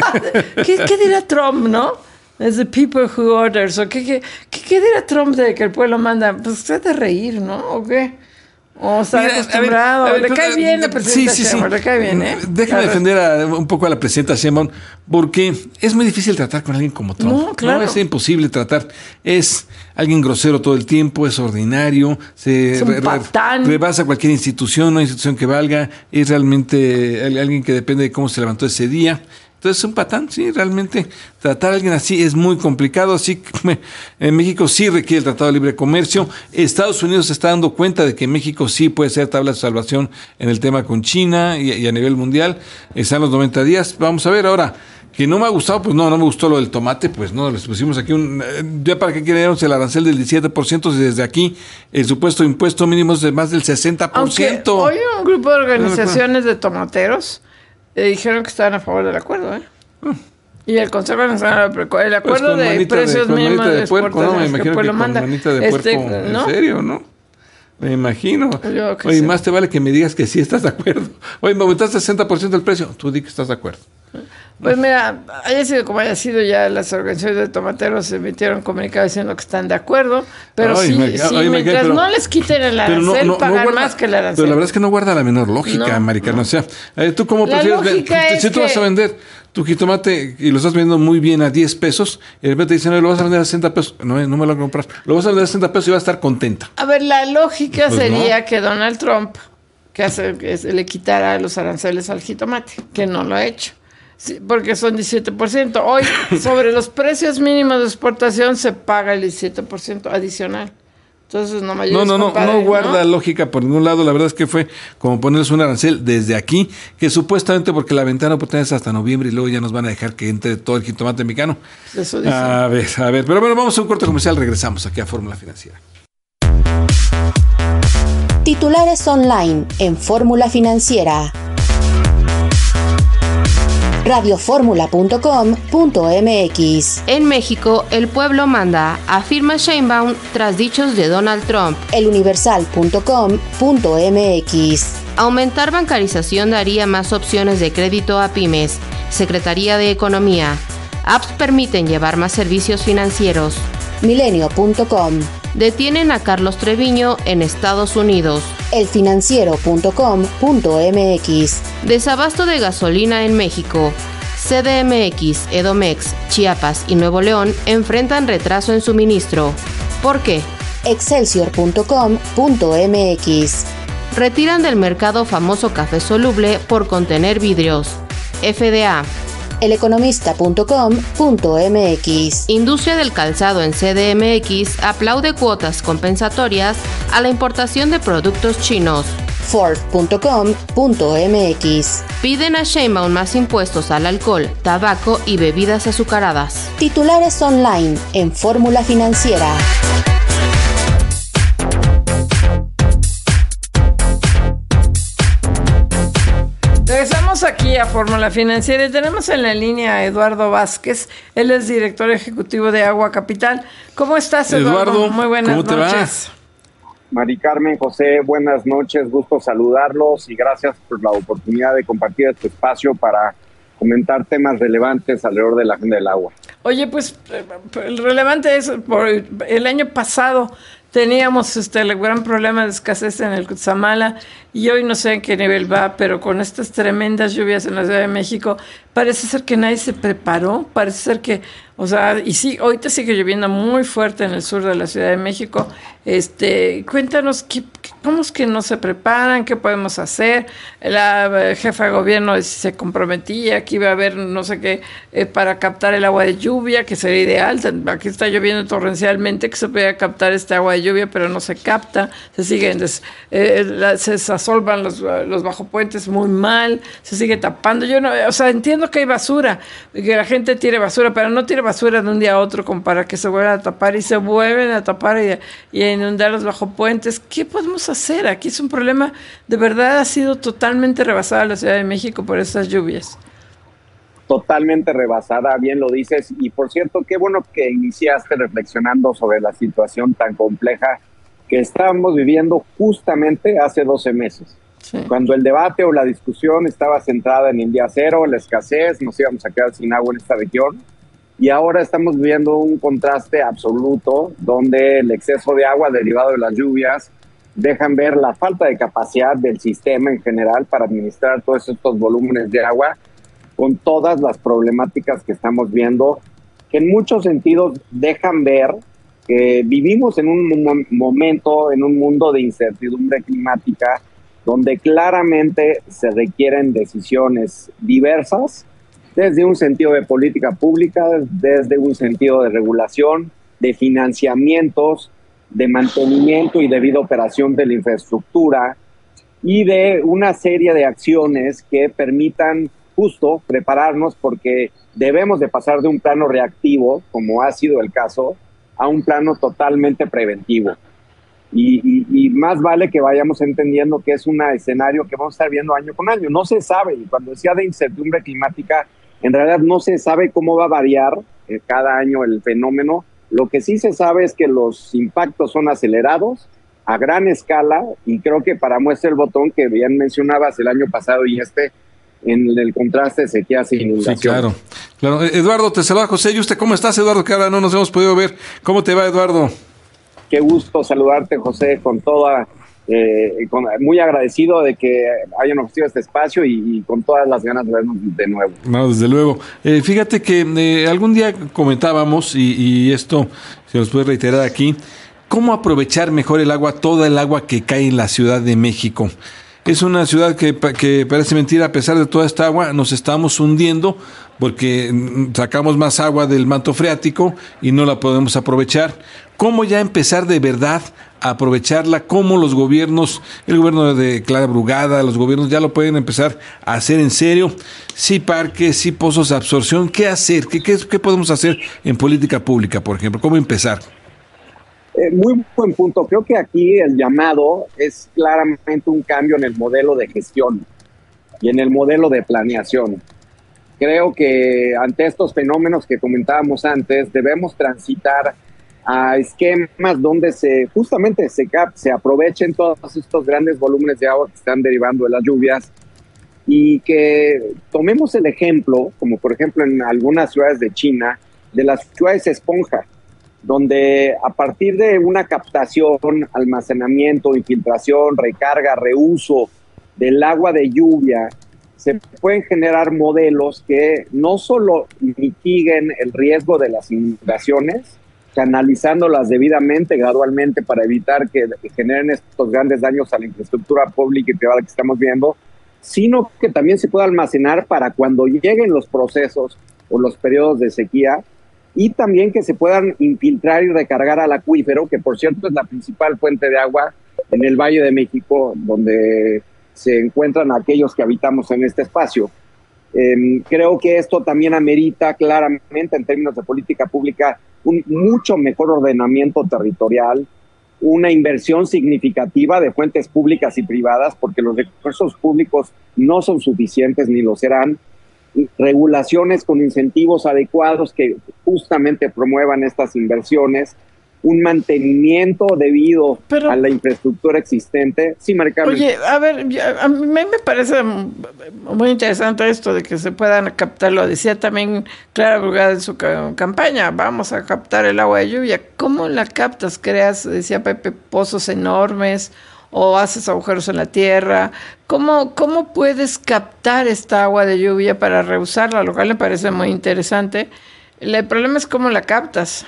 No. ¿Qué, ¿Qué dirá Trump, no? Es the people who orders. ¿O qué, qué, qué, ¿Qué dirá Trump de que el pueblo manda? Pues usted de reír, ¿no? ¿O qué? O está Mira, acostumbrado, a ver, a ver, le cae bien la presidenta sí, sí, Sheinbaum, sí. le cae bien, ¿eh? Déjame defender a, un poco a la presidenta Sheinbaum, porque es muy difícil tratar con alguien como Trump. No, claro. No, es imposible tratar. Es alguien grosero todo el tiempo, es ordinario, se es un re, patán. rebasa cualquier institución, no institución que valga, es realmente alguien que depende de cómo se levantó ese día. Entonces, un patán, sí, realmente tratar a alguien así es muy complicado, así que en México sí requiere el Tratado de Libre Comercio. Estados Unidos se está dando cuenta de que México sí puede ser tabla de salvación en el tema con China y, y a nivel mundial. Están los noventa días. Vamos a ver ahora, que no me ha gustado, pues no, no me gustó lo del tomate, pues no, les pusimos aquí un, ya para qué queremos el arancel del diecisiete por ciento, si desde aquí el supuesto impuesto mínimo es de más del sesenta por ciento. Aunque hoy un grupo de organizaciones de tomateros Eh, dijeron que estaban a favor del acuerdo, ¿eh? Mm. Y el Consejo Nacional, el acuerdo pues de precios de, mínimos de, de puerco, ¿no? Me imagino que, que con manda. manita de este, puerco, ¿no? En serio, ¿no? Me imagino. Oye, sé. Más te vale que me digas que sí estás de acuerdo. Oye, me aumentaste sesenta por ciento del precio, tú di que estás de acuerdo. Pues mira, haya sido como haya sido, ya las organizaciones de tomateros emitieron comunicado diciendo que están de acuerdo, pero Ay, sí, me, sí oye, mientras pero, no les quiten el arancel, no, no, pagan no guarda, más que el arancel. Pero la verdad es que no guarda la menor lógica, no, Mari Carmen. No. O sea, eh, ¿tú cómo la prefieres vender? Si tú que... vas a vender tu jitomate y lo estás vendiendo muy bien a diez pesos, y de repente te dicen, no, lo vas a vender a sesenta pesos, no, no me lo voy a comprar, lo vas a vender a sesenta pesos y vas a estar contenta. A ver, la lógica pues sería no. que Donald Trump que hace, que le quitara los aranceles al jitomate, que no lo ha hecho. Sí, porque son diecisiete por ciento. Hoy, sobre los precios mínimos de exportación, se paga el diecisiete por ciento adicional. Entonces, no me ayudes, No, no, no, compadre, no guarda ¿no? lógica por ningún lado. La verdad es que fue como ponerles un arancel desde aquí, que supuestamente porque la ventana pertenece hasta noviembre y luego ya nos van a dejar que entre todo el jitomate mexicano. Eso dice. A ver, a ver. Pero bueno, vamos a un corte comercial. Regresamos aquí a Fórmula Financiera. Titulares online en Fórmula Financiera. radio fórmula punto com punto m x. En México, el pueblo manda, afirma Sheinbaum tras dichos de Donald Trump. el universal punto com punto m x. Aumentar bancarización daría más opciones de crédito a pymes. Secretaría de Economía. Apps permiten llevar más servicios financieros. milenio punto com. Detienen a Carlos Treviño en Estados Unidos. el financiero punto com punto m x. Desabasto de gasolina en México. C D M X, Edomex, Chiapas y Nuevo León enfrentan retraso en suministro. ¿Por qué? excelsior punto com punto m x. Retiran del mercado famoso café soluble por contener vidrios. F D A. el economista punto com punto m x. Industria del calzado en C D M X aplaude cuotas compensatorias a la importación de productos chinos. Ford punto com punto m x. Piden a Sheinbaum más impuestos al alcohol, tabaco y bebidas azucaradas. Titulares online en Fórmula Financiera. Regresamos aquí a Fórmula Financiera y tenemos en la línea a Eduardo Vázquez. Él es director ejecutivo de Agua Capital. ¿Cómo estás, Eduardo? Eduardo, muy buenas ¿cómo te noches. va? Mari Carmen, José, buenas noches, gusto saludarlos y gracias por la oportunidad de compartir este espacio para comentar temas relevantes alrededor de la agenda del agua. Oye, pues el relevante es, por el año pasado teníamos este el gran problema de escasez en el Cutzamala y hoy no sé en qué nivel va, pero con estas tremendas lluvias en la Ciudad de México, parece ser que nadie se preparó, parece ser que, o sea, y sí, ahorita sigue lloviendo muy fuerte en el sur de la Ciudad de México. Este, cuéntanos, ¿qué, ¿cómo es que no se preparan? ¿Qué podemos hacer? La jefa de gobierno se comprometía que iba a haber no sé qué eh, para captar el agua de lluvia, que sería ideal. Aquí está lloviendo torrencialmente, que se pueda captar este agua de lluvia, pero no se capta, se siguen, des, eh, la, se desasolvan los, los bajopuentes muy mal, se sigue tapando. Yo no, o sea, entiendo que hay basura, que la gente tire basura, pero no tire basura de un día a otro como para que se vuelvan a tapar y se vuelven a tapar y, y a inundar los bajopuentes. ¿Qué podemos hacer? Aquí es un problema, de verdad ha sido totalmente rebasada la Ciudad de México por estas lluvias. Totalmente rebasada, bien lo dices, y por cierto, qué bueno que iniciaste reflexionando sobre la situación tan compleja que estábamos viviendo justamente hace doce meses, sí. Cuando el debate o la discusión estaba centrada en el día cero, la escasez, nos íbamos a quedar sin agua en esta región, y ahora estamos viviendo un contraste absoluto donde el exceso de agua derivado de las lluvias dejan ver la falta de capacidad del sistema en general para administrar todos estos volúmenes de agua, con todas las problemáticas que estamos viendo, que en muchos sentidos dejan ver que vivimos en un mo- momento, en un mundo de incertidumbre climática, donde claramente se requieren decisiones diversas, desde un sentido de política pública, desde un sentido de regulación, de financiamientos, de mantenimiento y debida operación de la infraestructura, y de una serie de acciones que permitan justo prepararnos, porque debemos de pasar de un plano reactivo, como ha sido el caso, a un plano totalmente preventivo. Y, y, y más vale que vayamos entendiendo que es un escenario que vamos a estar viendo año con año. No se sabe, y cuando decía de incertidumbre climática, en realidad no se sabe cómo va a variar eh, cada año el fenómeno. Lo que sí se sabe es que los impactos son acelerados, a gran escala, y creo que para muestra el botón que bien mencionabas el año pasado y este, en el contraste de sequías e inundación. Sí, claro. claro. Eduardo, te saluda José. ¿Y usted cómo estás, Eduardo? Que ahora no nos hemos podido ver. ¿Cómo te va, Eduardo? Qué gusto saludarte, José, con toda, eh, con, muy agradecido de que hayan ofrecido este espacio y, y con todas las ganas de vernos de nuevo. No, desde luego. Eh, fíjate que eh, algún día comentábamos, y, y esto se nos puede reiterar aquí, cómo aprovechar mejor el agua, toda el agua que cae en la Ciudad de México. Es una ciudad que, que parece mentira, a pesar de toda esta agua, nos estamos hundiendo porque sacamos más agua del manto freático y no la podemos aprovechar. ¿Cómo ya empezar de verdad a aprovecharla? ¿Cómo los gobiernos, el gobierno de Clara Brugada, los gobiernos ya lo pueden empezar a hacer en serio? Sí parques, sí pozos de absorción. ¿Qué hacer? ¿Qué, qué, qué podemos hacer en política pública, por ejemplo? ¿Cómo empezar? Eh, muy buen punto. Creo que aquí el llamado es claramente un cambio en el modelo de gestión y en el modelo de planeación. Creo que ante estos fenómenos que comentábamos antes, debemos transitar a esquemas donde se justamente se, cap, se aprovechen todos estos grandes volúmenes de agua que están derivando de las lluvias y que tomemos el ejemplo, como por ejemplo en algunas ciudades de China, de las ciudades esponja, donde a partir de una captación, almacenamiento, infiltración, recarga, reuso del agua de lluvia, se pueden generar modelos que no solo mitiguen el riesgo de las inundaciones, canalizándolas debidamente, gradualmente, para evitar que generen estos grandes daños a la infraestructura pública y privada que estamos viendo, sino que también se pueda almacenar para cuando lleguen los procesos o los periodos de sequía, y también que se puedan infiltrar y recargar al acuífero, que por cierto es la principal fuente de agua en el Valle de México, donde se encuentran aquellos que habitamos en este espacio. Eh, creo que esto también amerita claramente, en términos de política pública, un mucho mejor ordenamiento territorial, una inversión significativa de fuentes públicas y privadas, porque los recursos públicos no son suficientes ni lo serán, regulaciones con incentivos adecuados que justamente promuevan estas inversiones, un mantenimiento debido Pero, a la infraestructura existente. Sí, Mari Carmen. Oye, a ver, a mí me parece muy interesante esto de que se puedan captar, lo decía también Clara Brugada en su ca- campaña, vamos a captar el agua de lluvia. ¿Cómo la captas? ¿Creas, decía Pepe, pozos enormes o haces agujeros en la tierra? ¿Cómo, cómo puedes captar esta agua de lluvia para reusarla? Lo cual me parece muy interesante. El problema es cómo la captas.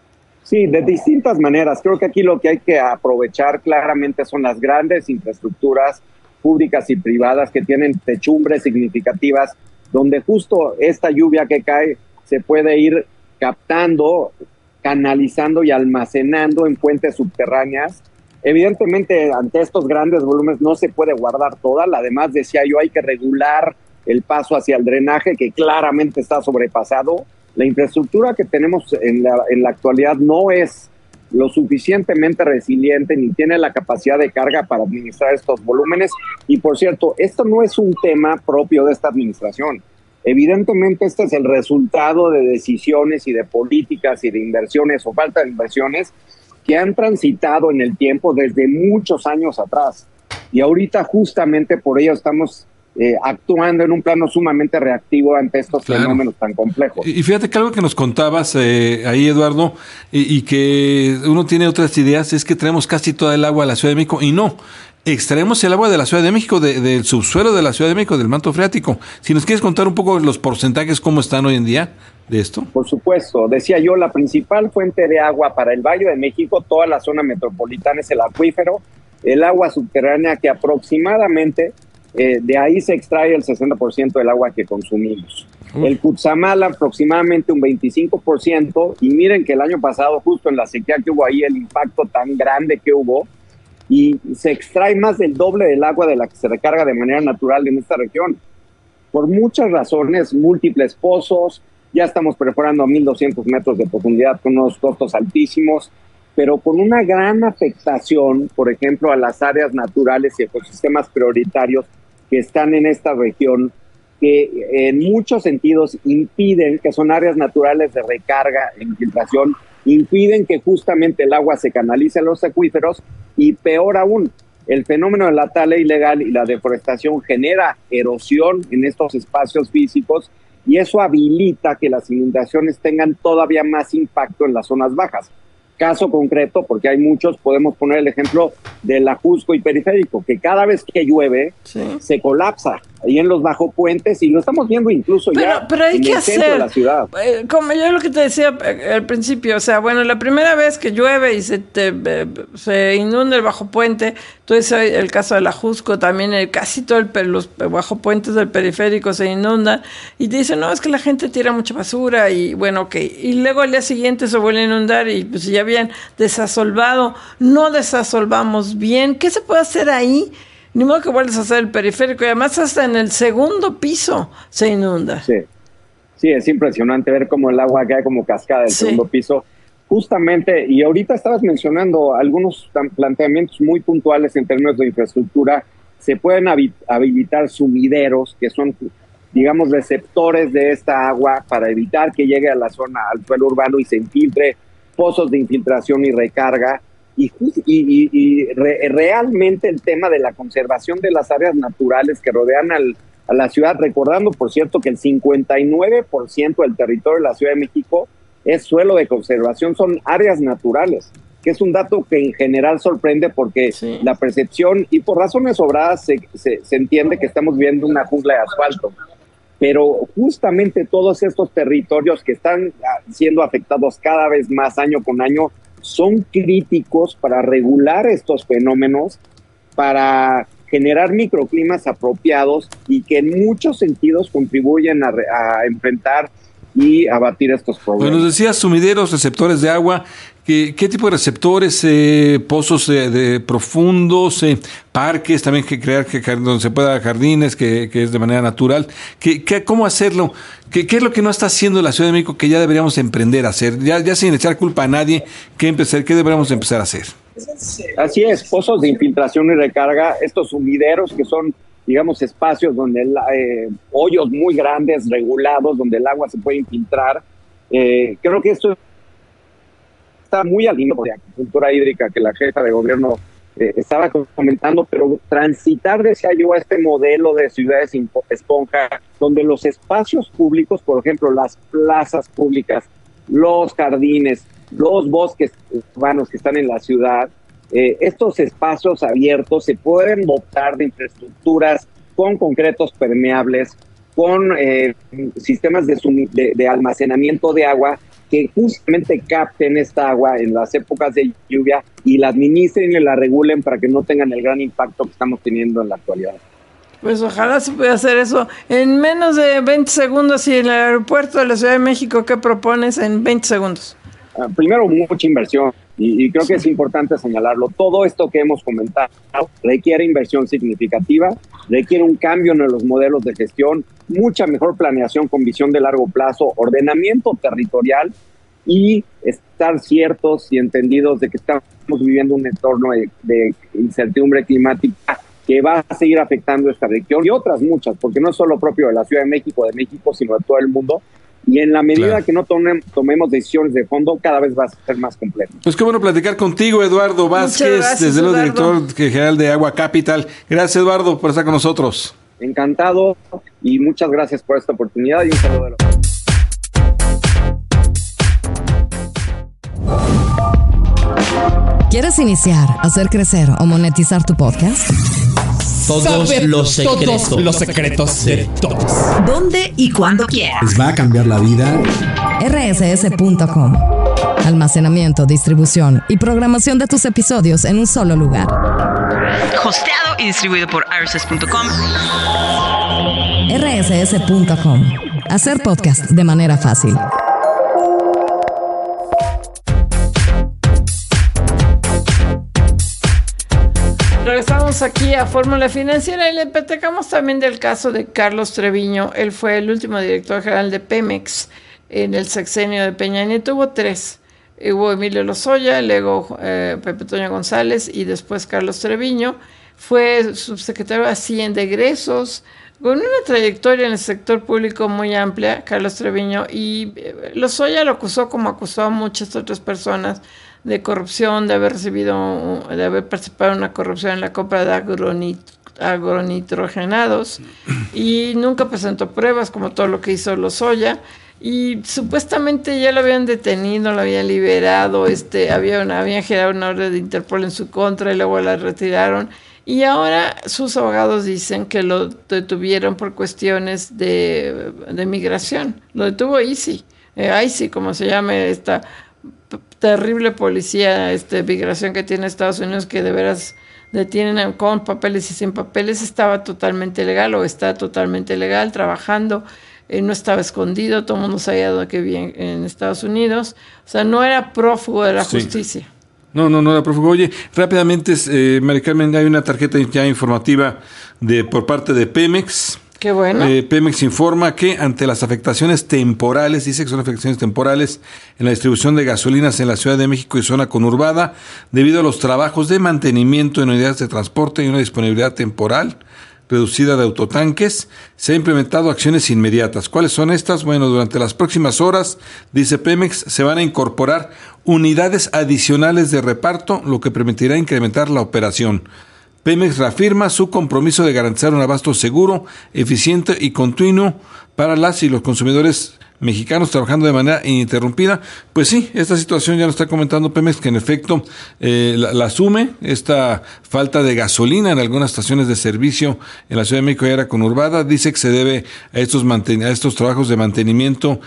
Sí, de distintas maneras. Creo que aquí lo que hay que aprovechar claramente son las grandes infraestructuras públicas y privadas que tienen techumbres significativas, donde justo esta lluvia que cae se puede ir captando, canalizando y almacenando en fuentes subterráneas. Evidentemente, ante estos grandes volúmenes no se puede guardar toda. Además, decía yo, hay que regular el paso hacia el drenaje, que claramente está sobrepasado. La infraestructura que tenemos en la, en la actualidad no es lo suficientemente resiliente ni tiene la capacidad de carga para administrar estos volúmenes. Y por cierto, esto no es un tema propio de esta administración. Evidentemente, este es el resultado de decisiones y de políticas y de inversiones o falta de inversiones que han transitado en el tiempo desde muchos años atrás. Y ahorita justamente por ello estamos Eh, actuando en un plano sumamente reactivo ante estos claro. fenómenos tan complejos. Y fíjate que algo que nos contabas eh, ahí, Eduardo, y, y que uno tiene otras ideas, es que traemos casi toda el agua de la Ciudad de México, y no, extraemos el agua de la Ciudad de México, de, del subsuelo de la Ciudad de México, del manto freático. Si nos quieres contar un poco los porcentajes, cómo están hoy en día de esto. Por supuesto, decía yo, la principal fuente de agua para el Valle de México, toda la zona metropolitana, es el acuífero, el agua subterránea, que aproximadamente Eh, de ahí se extrae el sesenta por ciento del agua que consumimos. Uh. El Cutzamala aproximadamente un veinticinco por ciento, y miren que el año pasado, justo en la sequía que hubo ahí, el impacto tan grande que hubo, y se extrae más del doble del agua de la que se recarga de manera natural en esta región. Por muchas razones, múltiples pozos, ya estamos perforando a mil doscientos metros de profundidad con unos costos altísimos, pero con una gran afectación, por ejemplo, a las áreas naturales y ecosistemas prioritarios que están en esta región, que en muchos sentidos impiden, que son áreas naturales de recarga e infiltración, impiden que justamente el agua se canalice en los acuíferos, y peor aún, el fenómeno de la tala ilegal y la deforestación genera erosión en estos espacios físicos, y eso habilita que las inundaciones tengan todavía más impacto en las zonas bajas. Caso concreto, porque hay muchos, podemos poner el ejemplo del Ajusco y Periférico, que cada vez que llueve sí. se colapsa ahí en los bajopuentes, y lo estamos viendo incluso pero, ya pero hay en que el hacer, centro de la ciudad. Eh, como yo lo que te decía al principio, o sea, bueno, la primera vez que llueve y se, te, eh, se inunda el bajopuente, entonces el caso del Ajusco, también el, casi todos los bajopuentes del Periférico se inundan, y te dicen, no, es que la gente tira mucha basura, y bueno, ok, y luego al día siguiente se vuelve a inundar, y pues ya habían desasolvado, no desasolvamos bien. ¿Qué se puede hacer ahí? Ni modo que vuelves a hacer el Periférico, y además hasta en el segundo piso se inunda. Sí, sí, es impresionante ver cómo el agua cae como cascada del sí. segundo piso. Justamente, y ahorita estabas mencionando algunos planteamientos muy puntuales en términos de infraestructura. Se pueden habilitar sumideros, que son, digamos, receptores de esta agua, para evitar que llegue a la zona, al suelo urbano, y se infiltre, pozos de infiltración y recarga. Y, y, y, y re, realmente el tema de la conservación de las áreas naturales que rodean al, a la ciudad, recordando, por cierto, que el cincuenta y nueve por ciento del territorio de la Ciudad de México es suelo de conservación, son áreas naturales, que es un dato que en general sorprende, porque sí. la percepción, y por razones sobradas, se, se, se entiende que estamos viendo una jungla de asfalto. pero justamente todos estos territorios que están siendo afectados cada vez más año con año son críticos para regular estos fenómenos, para generar microclimas apropiados y que en muchos sentidos contribuyen a, a enfrentar y abatir estos problemas. Bueno, nos decías sumideros, receptores de agua. ¿Qué, qué tipo de receptores? Eh, pozos de, de profundos, eh, parques, también que crear que donde se pueda jardines, que, que es de manera natural. ¿Qué, qué, ¿Cómo hacerlo? ¿Qué, ¿Qué es lo que no está haciendo la Ciudad de México que ya deberíamos emprender a hacer? Ya, ya sin echar culpa a nadie, ¿qué empezar? ¿Qué deberíamos empezar a hacer? Así es, pozos de infiltración y recarga, estos sumideros que son, digamos, espacios donde el, eh, hoyos muy grandes, regulados, donde el agua se puede infiltrar. Eh, creo que esto está muy alineado con la agricultura hídrica que la jefa de gobierno eh, estaba comentando, pero transitar, decía yo, a este modelo de ciudades esponja, donde los espacios públicos, por ejemplo, las plazas públicas, los jardines, los bosques urbanos que están en la ciudad, eh, estos espacios abiertos se pueden dotar de infraestructuras con concretos permeables, con eh, sistemas de, sumi- de, de almacenamiento de agua que justamente capten esta agua en las épocas de lluvia y la administren y la regulen para que no tengan el gran impacto que estamos teniendo en la actualidad. Pues ojalá se pueda hacer eso en menos de veinte segundos. Y en el aeropuerto de la Ciudad de México, ¿qué propones en veinte segundos? Uh, primero, mucha inversión. Y, y creo que es importante señalarlo. Todo esto que hemos comentado requiere inversión significativa, requiere un cambio en los modelos de gestión, mucha mejor planeación con visión de largo plazo, ordenamiento territorial y estar ciertos y entendidos de que estamos viviendo un entorno de, de incertidumbre climática que va a seguir afectando esta región y otras muchas, porque no es solo propio de la Ciudad de México, de México, sino de todo el mundo. Y en la medida claro. que no tome, tomemos decisiones de fondo, cada vez va a ser más complejo. Pues qué bueno platicar contigo, Eduardo Vázquez, gracias, desde el director general de Agua Capital. Gracias, Eduardo, por estar con nosotros. Encantado y muchas gracias por esta oportunidad y un saludo de los... ¿Quieres iniciar, hacer crecer o monetizar tu podcast? Todos Saber los secretos, todos los secretos de todos. ¿Dónde y cuándo quieras? Les va a cambiar la vida. R S S punto com. Almacenamiento, distribución y programación de tus episodios en un solo lugar. Hosteado y distribuido por R S S punto com. R S S punto com. Hacer podcast de manera fácil. Regresamos aquí a Fórmula Financiera y le platicamos también del caso de Carlos Treviño. Él fue el último director general de Pemex en el sexenio de Peña Nieto. Hubo tres. Hubo Emilio Lozoya, luego eh, Pepe Toño González y después Carlos Treviño. Fue subsecretario de Hacienda de Egresos, con una trayectoria en el sector público muy amplia, Carlos Treviño. Y eh, Lozoya lo acusó, como acusó a muchas otras personas, de corrupción, de haber recibido, de haber participado en una corrupción en la compra de agronit, agronitrogenados, y nunca presentó pruebas, como todo lo que hizo Lozoya, y supuestamente ya lo habían detenido, lo habían liberado, este, había una, habían generado una orden de Interpol en su contra y luego la retiraron, y ahora sus abogados dicen que lo detuvieron por cuestiones de, de migración. Lo detuvo I C I, eh, I C I, como se llama esta terrible policía este, migración que tiene Estados Unidos, que de veras detienen con papeles y sin papeles. Estaba totalmente legal o está totalmente legal trabajando, eh, no estaba escondido, todo el mundo sabía que vivía en, en Estados Unidos, o sea, no era prófugo de la sí. justicia. No, no, no era prófugo. Oye, rápidamente, eh, Mari Carmen, hay una tarjeta ya informativa de por parte de Pemex. Qué bueno. Eh, Pemex informa que ante las afectaciones temporales, dice que son afectaciones temporales en la distribución de gasolinas en la Ciudad de México y zona conurbada, debido a los trabajos de mantenimiento en unidades de transporte y una disponibilidad temporal reducida de autotanques, se han implementado acciones inmediatas. ¿Cuáles son estas? Bueno, durante las próximas horas, dice Pemex, se van a incorporar unidades adicionales de reparto, lo que permitirá incrementar la operación. Pemex reafirma su compromiso de garantizar un abasto seguro, eficiente y continuo para las y los consumidores mexicanos trabajando de manera ininterrumpida. Pues sí, esta situación ya lo está comentando Pemex, que en efecto eh, la, la asume, esta falta de gasolina en algunas estaciones de servicio en la Ciudad de México y área conurbada. Dice que se debe a estos, manten- a estos trabajos de mantenimiento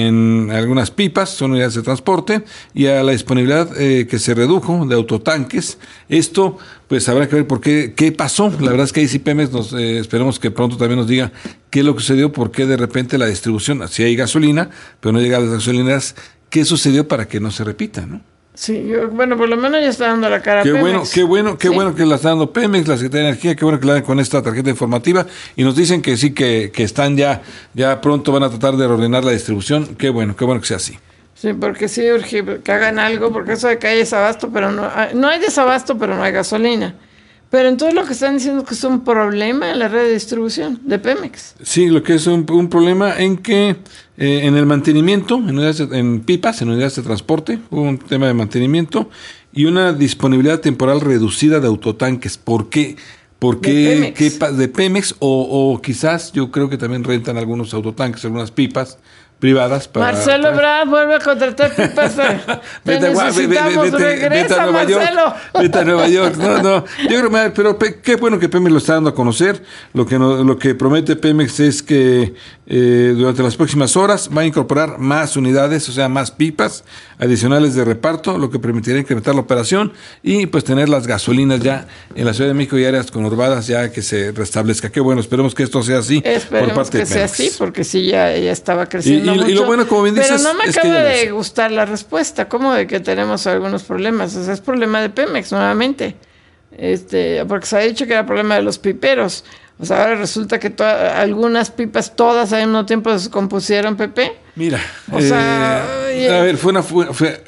en algunas pipas, son unidades de transporte, y a la disponibilidad eh, que se redujo de autotanques. Esto, pues habrá que ver por qué, qué pasó. La verdad es que ahí sí Pemex, nos, eh, esperemos que pronto también nos diga qué es lo que sucedió, por qué de repente la distribución, si hay gasolina, pero no llega a las gasolineras, qué sucedió para que no se repita, ¿no? Sí, yo, bueno, por lo menos ya está dando la cara Qué Pemex. bueno, qué bueno, qué Sí. bueno que la está dando Pemex, la Secretaría de Energía, qué bueno que la dan con esta tarjeta informativa, y nos dicen que sí, que, que están ya, ya pronto van a tratar de reordenar la distribución. Qué bueno, qué bueno que sea así. Sí, porque sí urge que hagan algo, porque eso de que hay desabasto, pero no hay, no hay desabasto, pero no hay gasolina. Pero entonces lo que están diciendo es que es un problema en la red de distribución de Pemex. Sí, lo que es un, un problema en que eh, en el mantenimiento, en, unidades de- en pipas, en unidades de transporte, hubo un tema de mantenimiento y una disponibilidad temporal reducida de autotanques. ¿Por qué? ¿Por De qué? Pemex. ¿Qué pa- de Pemex o, o quizás yo creo que también rentan algunos autotanques, algunas pipas privadas para... Marcelo para- Ebrard vuelve a contratar pipas. Te Vete a Gua- ve- ve- necesitamos, vete- regresa, vete a Nueva York, Marcelo. vete a Nueva York. No, no. Yo creo, mira, pero pe- qué bueno que Pemex lo está dando a conocer. Lo que no- lo que promete Pemex es que eh, durante las próximas horas va a incorporar más unidades, o sea, más pipas adicionales de reparto, lo que permitirá incrementar la operación y pues tener las gasolinas ya en la Ciudad de México y áreas conurbadas ya que se restablezca. Qué bueno, esperemos que esto sea así por Esperemos parte que de sea Pemex. así, porque sí, ya, ya estaba creciendo Y- y- y mucho. lo bueno, como bien Pero dices, no me es que acaba ya lo de es. gustar la respuesta. ¿Cómo de que tenemos algunos problemas? O sea, es problema de Pemex, nuevamente. Este, porque se ha dicho que era problema de los piperos. O sea, ahora resulta que to- algunas pipas, todas al mismo tiempo se descompusieron, Pepe. Mira, O sea, eh, a ver, fue una... Fue, fue-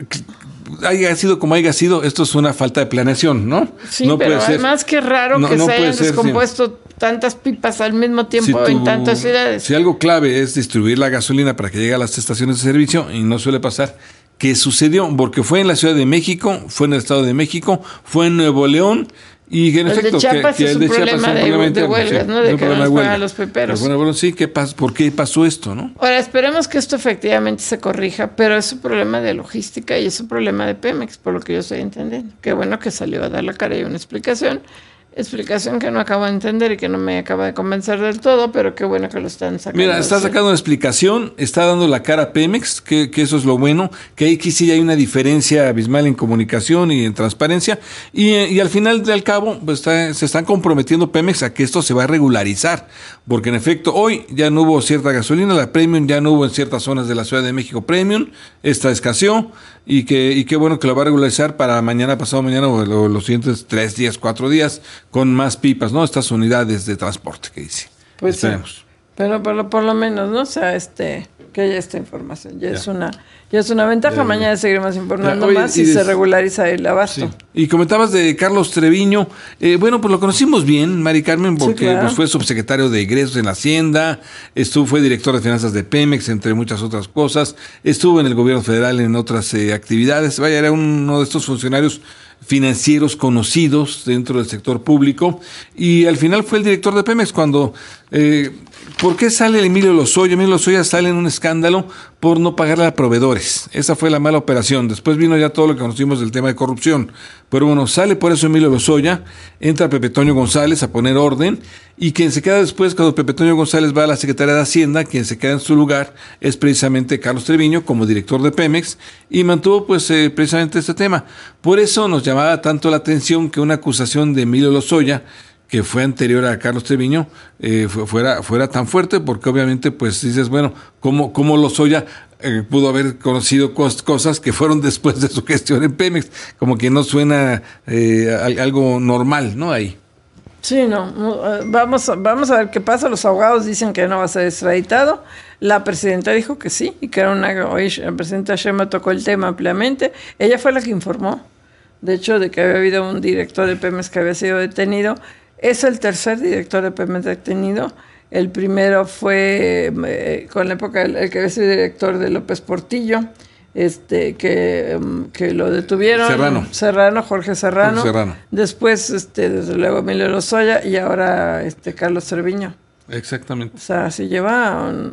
haya sido como haya sido, esto es una falta de planeación, ¿no? Sí, no pero puede ser. además qué raro No- que no se puede hayan ser, sí. descompuesto tantas pipas al mismo Si tiempo en tú- tantas ciudades. Si algo clave es distribuir la gasolina para que llegue a las estaciones de servicio, y no suele pasar, ¿qué sucedió? Porque fue en la Ciudad de México, fue en el Estado de México, fue en Nuevo León, y que en El de efecto, Chiapas que, que es el un de Chiapas problema fue un de- problema de interno, huelgas, ¿no? De un que no problema les de pagan huelga. los piperos. Pero bueno, bueno, sí, ¿qué pas- ¿por qué pasó esto, no? Ahora, esperemos que esto efectivamente se corrija, pero es un problema de logística y es un problema de Pemex, por lo que yo estoy entendiendo. Qué bueno que salió a dar la cara y una explicación. Explicación que no acabo de entender y que no me acaba de convencer del todo, pero qué bueno que lo están sacando. Mira, está así. sacando una explicación, está dando la cara a Pemex, que, que eso es lo bueno, que ahí que sí hay una diferencia abismal en comunicación y en transparencia, y, eh, y al final del cabo pues está- se están comprometiendo Pemex a que esto se va a regularizar, porque en efecto hoy ya no hubo cierta gasolina, la Premium ya no hubo en ciertas zonas de la Ciudad de México Premium, esta escaseó, y que y qué bueno que lo va a regularizar para mañana, pasado mañana o, lo- los siguientes tres días, cuatro días, con más pipas, ¿no? Estas unidades de transporte que dice. Pues sí. Esperemos. Pero por lo, por lo menos, ¿no? O sea, este, que haya esta información. Ya, Ya. es una ya es una ventaja. Ya, ya. Mañana seguiremos informando Ya, oye, más y y se des- regulariza el abasto. Sí. Y comentabas de Carlos Treviño. Eh, bueno, pues lo conocimos bien, Mari Carmen, Sí, porque claro. pues, fue subsecretario de egresos en la Hacienda, estuvo, fue director de finanzas de Pemex, entre muchas otras cosas, estuvo en el gobierno federal en otras eh, actividades. Vaya, era uno de estos funcionarios financieros conocidos dentro del sector público, y al final fue el director de Pemex cuando... Eh, ¿Por qué sale Emilio Lozoya? Emilio Lozoya sale en un escándalo por no pagarle a proveedores. Esa fue la mala operación. Después vino ya todo lo que conocimos del tema de corrupción. Pero bueno, sale por eso Emilio Lozoya, entra Pepe Toño González a poner orden, y quien se queda después, cuando Pepe Toño González va a la Secretaría de Hacienda, quien se queda en su lugar es precisamente Carlos Treviño como director de Pemex, y mantuvo pues eh, precisamente este tema. Por eso nos llamaba tanto la atención que una acusación de Emilio Lozoya, que fue anterior a Carlos Treviño, eh, fu- fuera, fuera tan fuerte, porque obviamente pues dices, bueno, ¿cómo, cómo Lozoya eh, pudo haber conocido cos- cosas que fueron después de su gestión en Pemex? Como que no suena eh, al- algo normal, ¿no? Ahí. Sí, no. no, eh, Vamos, a- vamos a ver qué pasa. Los abogados dicen que no va a ser extraditado. La presidenta dijo que sí, y que era una... Hoy la presidenta Sheinbaum tocó el tema ampliamente. Ella fue la que informó, de hecho, de que había habido un director de Pemex que había sido detenido. Es el tercer director de Pemex detenido. El primero fue eh, con la época, el, el que había sido director de López Portillo, este que, um, que lo detuvieron. Serrano. Serrano, Jorge Serrano. Jorge Serrano. Después, este, desde luego, Emilio Lozoya y ahora este Carlos Treviño. Exactamente. O sea, se lleva un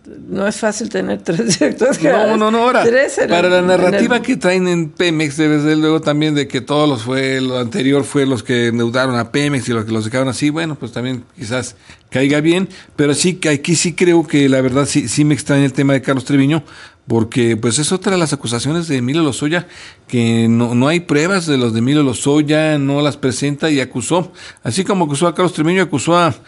no es fácil tener tres directores No, generales. no, no, ahora, Tres en para el- la narrativa en el- que traen en Pemex, desde luego también de que todos los fue, lo anterior fue los que endeudaron a Pemex y los que los dejaron así, bueno, pues también quizás caiga bien, pero sí que aquí sí creo que la verdad sí, sí me extraña el tema de Carlos Treviño, porque pues es otra de las acusaciones de Emilio Lozoya, que no, no hay pruebas de los de Emilio Lozoya, no las presenta y acusó, así como acusó a Carlos Treviño, acusó a,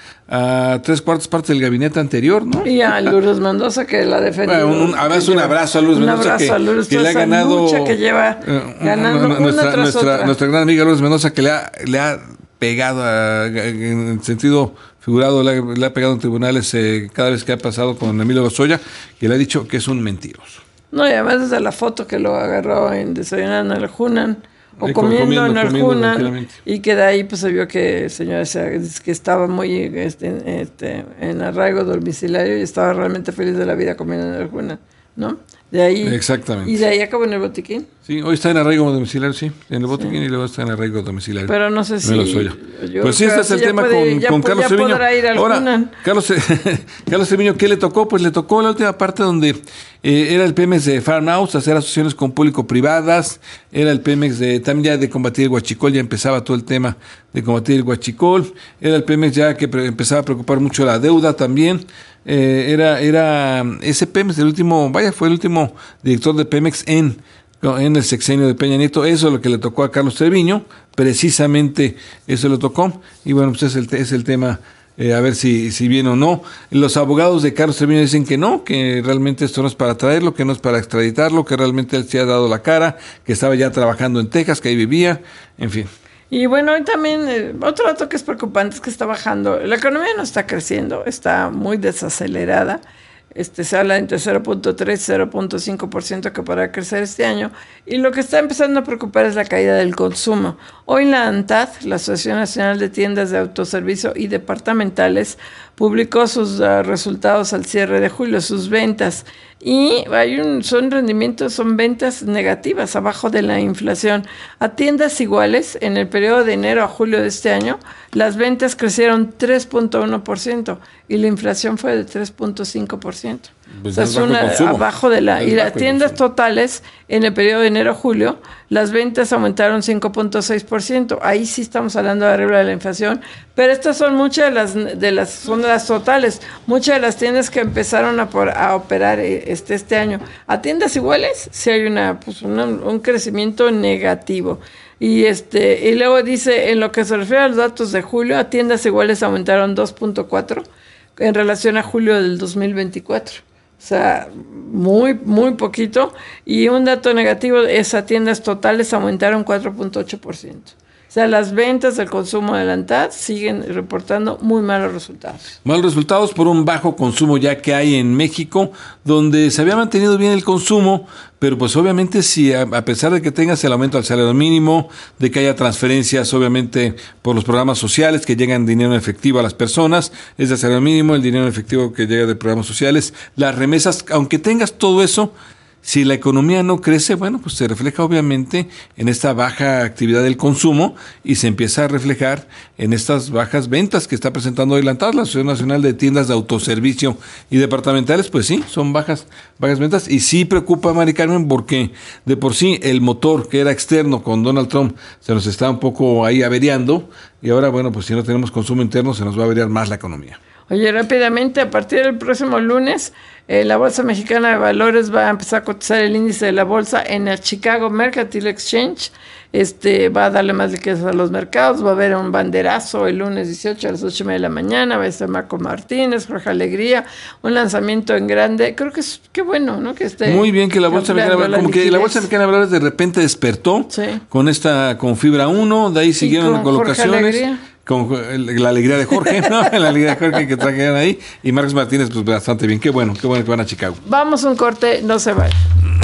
a tres cuartas partes del gabinete anterior, ¿no? Y a Lourdes Mendoza, que la defendió. Bueno, un, abrazo, un abrazo a Lourdes Un Mendoza, abrazo que, a Lourdes, que le toda ha esa ganado lucha que lleva eh, ganando una nuestra, tras nuestra, otra. nuestra gran amiga Lourdes Mendoza, que le ha, le ha pegado a- en el sentido figurado, le ha, le ha pegado en tribunales eh, cada vez que ha pasado con Emilio Lozoya, que le ha dicho que es un mentiroso. No, y además desde la foto que lo agarró en desayunando en el Hunan o Ahí comiendo, comiendo, en el comiendo Hunan, tranquilamente. y que de ahí pues se vio que el señor ese, que estaba muy este, este, en arraigo domiciliario y estaba realmente feliz de la vida comiendo en el Hunan, ¿no? De ahí, Exactamente. y de ahí acabó en el botiquín. Sí, hoy está en arraigo domiciliario, sí, en el botiquín, y luego está en arraigo domiciliario. Pero no sé si- Me lo soy yo. yo Pues sí, creo este es que el ya tema puede- con, ya con po- Carlos ya Treviño. podrá ir al Ahora, Hunan. Carlos, Carlos Treviño, ¿qué le tocó? Pues le tocó la última parte donde eh, era el Pemex de Farm House, hacer asociaciones con público-privadas, era el Pemex de también ya de combatir el huachicol, ya empezaba todo el tema de combatir el huachicol, era el Pemex ya que pre- empezaba a preocupar mucho la deuda también. Eh, era, era ese Pemex, el último, vaya, fue el último director de Pemex en, en el sexenio de Peña Nieto. Eso es lo que le tocó a Carlos Treviño, precisamente eso le tocó. Y bueno, pues es el, es el tema, eh, a ver si, si viene o no. Los abogados de Carlos Treviño dicen que no, que realmente esto no es para traerlo, que no es para extraditarlo, que realmente él se ha dado la cara, que estaba ya trabajando en Texas, que ahí vivía, en fin. Y bueno, hoy también, eh, otro dato que es preocupante es que está bajando. La economía no está creciendo, está muy desacelerada. Este, se habla entre cero punto tres y cero punto cinco por ciento que podrá crecer este año. Y lo que está empezando a preocupar es la caída del consumo. Hoy la ANTAD, la Asociación Nacional de Tiendas de Autoservicio y Departamentales, publicó sus uh, resultados al cierre de julio, sus ventas. Y hay un, son rendimientos, son ventas negativas, abajo de la inflación. A tiendas iguales, en el periodo de enero a julio de este año, las ventas crecieron tres punto uno por ciento y la inflación fue de tres punto cinco por ciento. Pues O sea, es es bajo el una, consumo. abajo de la... Es Y las bajo el tiendas totales, en el periodo de enero a julio, las ventas aumentaron cinco punto seis por ciento. Ahí sí estamos hablando de arriba de la inflación, pero estas son muchas de las, de las, son las totales. Muchas de las tiendas que empezaron a, por, a operar este, este año. A tiendas iguales, sí hay una, pues una, un crecimiento negativo. Y este y luego dice, en lo que se refiere a los datos de julio, a tiendas iguales aumentaron dos punto cuatro en relación a julio del dos mil veinticuatro. O sea, muy, muy poquito. Y un dato negativo es a tiendas totales aumentaron cuatro punto ocho por ciento. O sea, las ventas del consumo de la ANTAD siguen reportando muy malos resultados. Malos resultados por un bajo consumo ya que hay en México, donde se había mantenido bien el consumo, pero pues obviamente si a, a pesar de que tengas el aumento al salario mínimo, de que haya transferencias obviamente por los programas sociales, que llegan dinero en efectivo a las personas, es el salario mínimo, el dinero en efectivo que llega de programas sociales, las remesas, aunque tengas todo eso, si la economía no crece, bueno, pues se refleja obviamente en esta baja actividad del consumo y se empieza a reflejar en estas bajas ventas que está presentando hoy la ANTAD, la Asociación Nacional de Tiendas de Autoservicio y Departamentales. Pues sí, son bajas, bajas ventas y sí preocupa a Mari Carmen porque de por sí el motor que era externo con Donald Trump se nos está un poco ahí averiando y ahora, bueno, pues si no tenemos consumo interno se nos va a averiar más la economía. Oye, rápidamente, a partir del próximo lunes, eh, la Bolsa Mexicana de Valores va a empezar a cotizar el índice de la bolsa en el Chicago Mercantile Exchange. Este va a darle más liquidez a los mercados, va a haber un banderazo el lunes dieciocho a las ocho y media de la mañana, va a estar Marco Martínez, Jorge Alegría, un lanzamiento en grande. Creo que es qué bueno, ¿no? Que esté muy bien que la Bolsa Mexicana, ampliando como la que la liquidez. Bolsa Mexicana de Valores de repente despertó Sí. con esta, con Fibra uno, de ahí siguieron con Jorge colocaciones. Alegría. Con el- la alegría de Jorge, ¿no? La alegría de Jorge que trajeron ahí. Y Marcos Martínez, pues bastante bien. Qué bueno, qué bueno que van a Chicago. Vamos a un corte, no se vayan.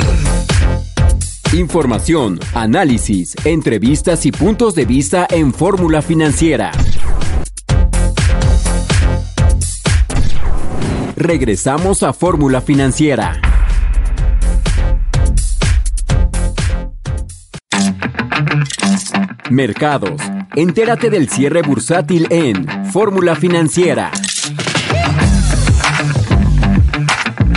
Información, análisis, entrevistas y puntos de vista en Fórmula Financiera. Regresamos a Fórmula Financiera. Mercados. Entérate del cierre bursátil en Fórmula Financiera.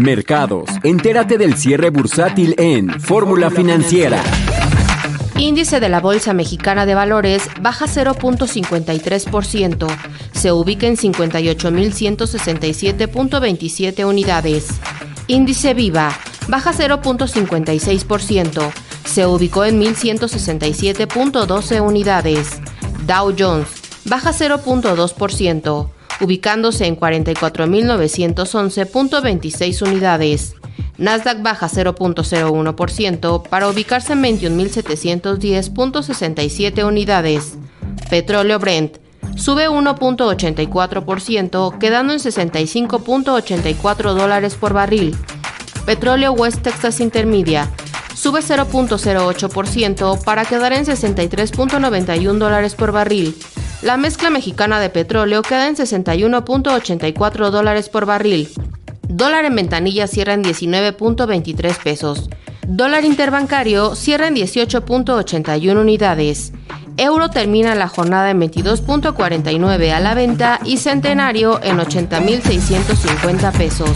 Mercados. Entérate del cierre bursátil en Fórmula Financiera. Índice de la Bolsa Mexicana de Valores baja cero punto cincuenta y tres por ciento. Se ubica en cincuenta y ocho mil ciento sesenta y siete punto veintisiete unidades. Índice Viva baja cero punto cincuenta y seis por ciento. Se ubicó en mil ciento sesenta y siete punto doce unidades. Dow Jones baja cero punto dos por ciento, ubicándose en cuarenta y cuatro mil novecientos once punto veintiséis unidades. Nasdaq baja cero punto cero uno por ciento para ubicarse en veintiún mil setecientos diez punto sesenta y siete unidades. Petróleo Brent sube uno punto ochenta y cuatro por ciento, quedando en sesenta y cinco punto ochenta y cuatro dólares por barril. Petróleo West Texas Intermedia sube cero punto cero ocho por ciento para quedar en sesenta y tres punto noventa y uno dólares por barril. La mezcla mexicana de petróleo queda en sesenta y uno punto ochenta y cuatro dólares por barril. Dólar en ventanilla cierra en diecinueve punto veintitrés pesos. Dólar interbancario cierra en dieciocho punto ochenta y uno unidades. Euro termina la jornada en veintidós punto cuarenta y nueve a la venta y centenario en ochenta mil seiscientos cincuenta pesos.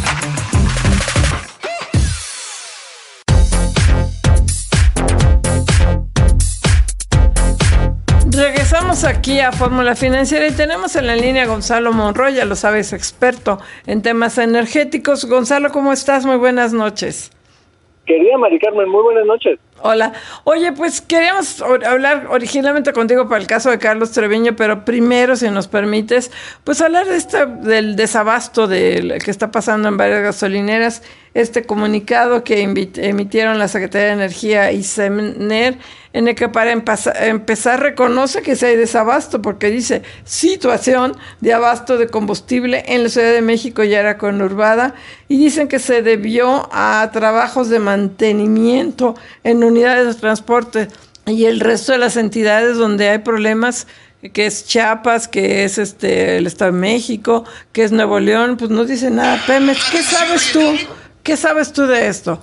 Regresamos aquí a Fórmula Financiera y tenemos en la línea a Gonzalo Monroy, ya lo sabes, experto en temas energéticos. Gonzalo, ¿cómo estás? Muy buenas noches. Querida Mari Carmen, muy buenas noches. Hola. Oye, pues queríamos hablar originalmente contigo para el caso de Carlos Treviño, pero primero, si nos permites, pues hablar de este, del desabasto de, que está pasando en varias gasolineras, este comunicado que emitieron la Secretaría de Energía y SEMNER, en el que para empezar reconoce que sí hay desabasto, porque dice situación de abasto de combustible en la Ciudad de México y área conurbada, y dicen que se debió a trabajos de mantenimiento en unidades de transporte y el resto de las entidades donde hay problemas, que es Chiapas, que es este el Estado de México, que es Nuevo León, pues no dice nada. Pemex, ¿qué sabes tú? ¿Qué sabes tú de esto?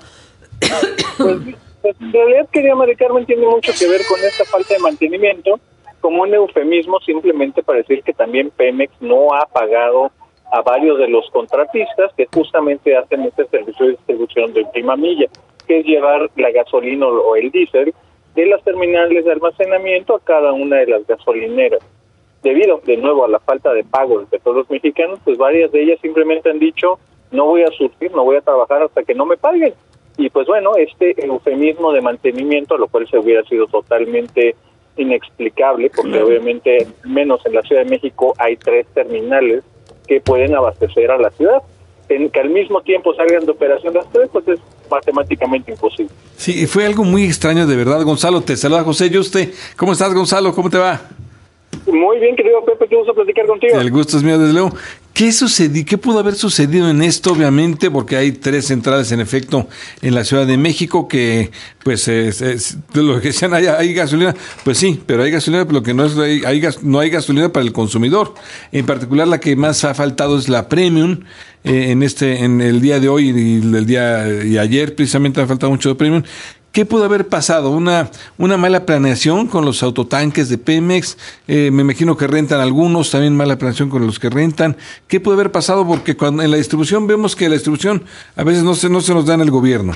Pues, pues en realidad, querida Mari Carmen, tiene mucho que ver con esta falta de mantenimiento, como un eufemismo simplemente para decir que también Pemex no ha pagado a varios de los contratistas que justamente hacen este servicio de distribución de última milla, que es llevar la gasolina o el diésel de las terminales de almacenamiento a cada una de las gasolineras. Debido, de nuevo, a la falta de pago de petróleos mexicanos, pues varias de ellas simplemente han dicho, no voy a surtir, no voy a trabajar hasta que no me paguen. Y pues bueno, este eufemismo de mantenimiento, lo cual se hubiera sido totalmente inexplicable, porque obviamente, menos en la Ciudad de México, hay tres terminales que pueden abastecer a la ciudad. En que al mismo tiempo salgan de operación las tres, pues es matemáticamente imposible. Sí, fue algo muy extraño, de verdad. Gonzalo, te saluda José Yuste. ¿Cómo estás, Gonzalo? ¿Cómo te va? Muy bien, querido Pepe, qué gusto platicar contigo. El gusto es mío, desde luego. ¿Qué sucedió? ¿Qué pudo haber sucedido en esto? Obviamente, porque hay tres centrales en efecto en la Ciudad de México que, pues, es, es, de lo que decían, hay, hay gasolina. Pues sí, pero hay gasolina, pero lo que no es, hay, hay gas, no hay gasolina para el consumidor. En particular, la que más ha faltado es la Premium. Eh, en este, en el día de hoy y el día y ayer, precisamente, ha faltado mucho de Premium. ¿Qué pudo haber pasado? ¿Una, una mala planeación con los autotanques de Pemex? Eh, me imagino que rentan algunos, también mala planeación con los que rentan. ¿Qué pudo haber pasado? Porque cuando en la distribución vemos que la distribución a veces no se, no se nos da en el gobierno.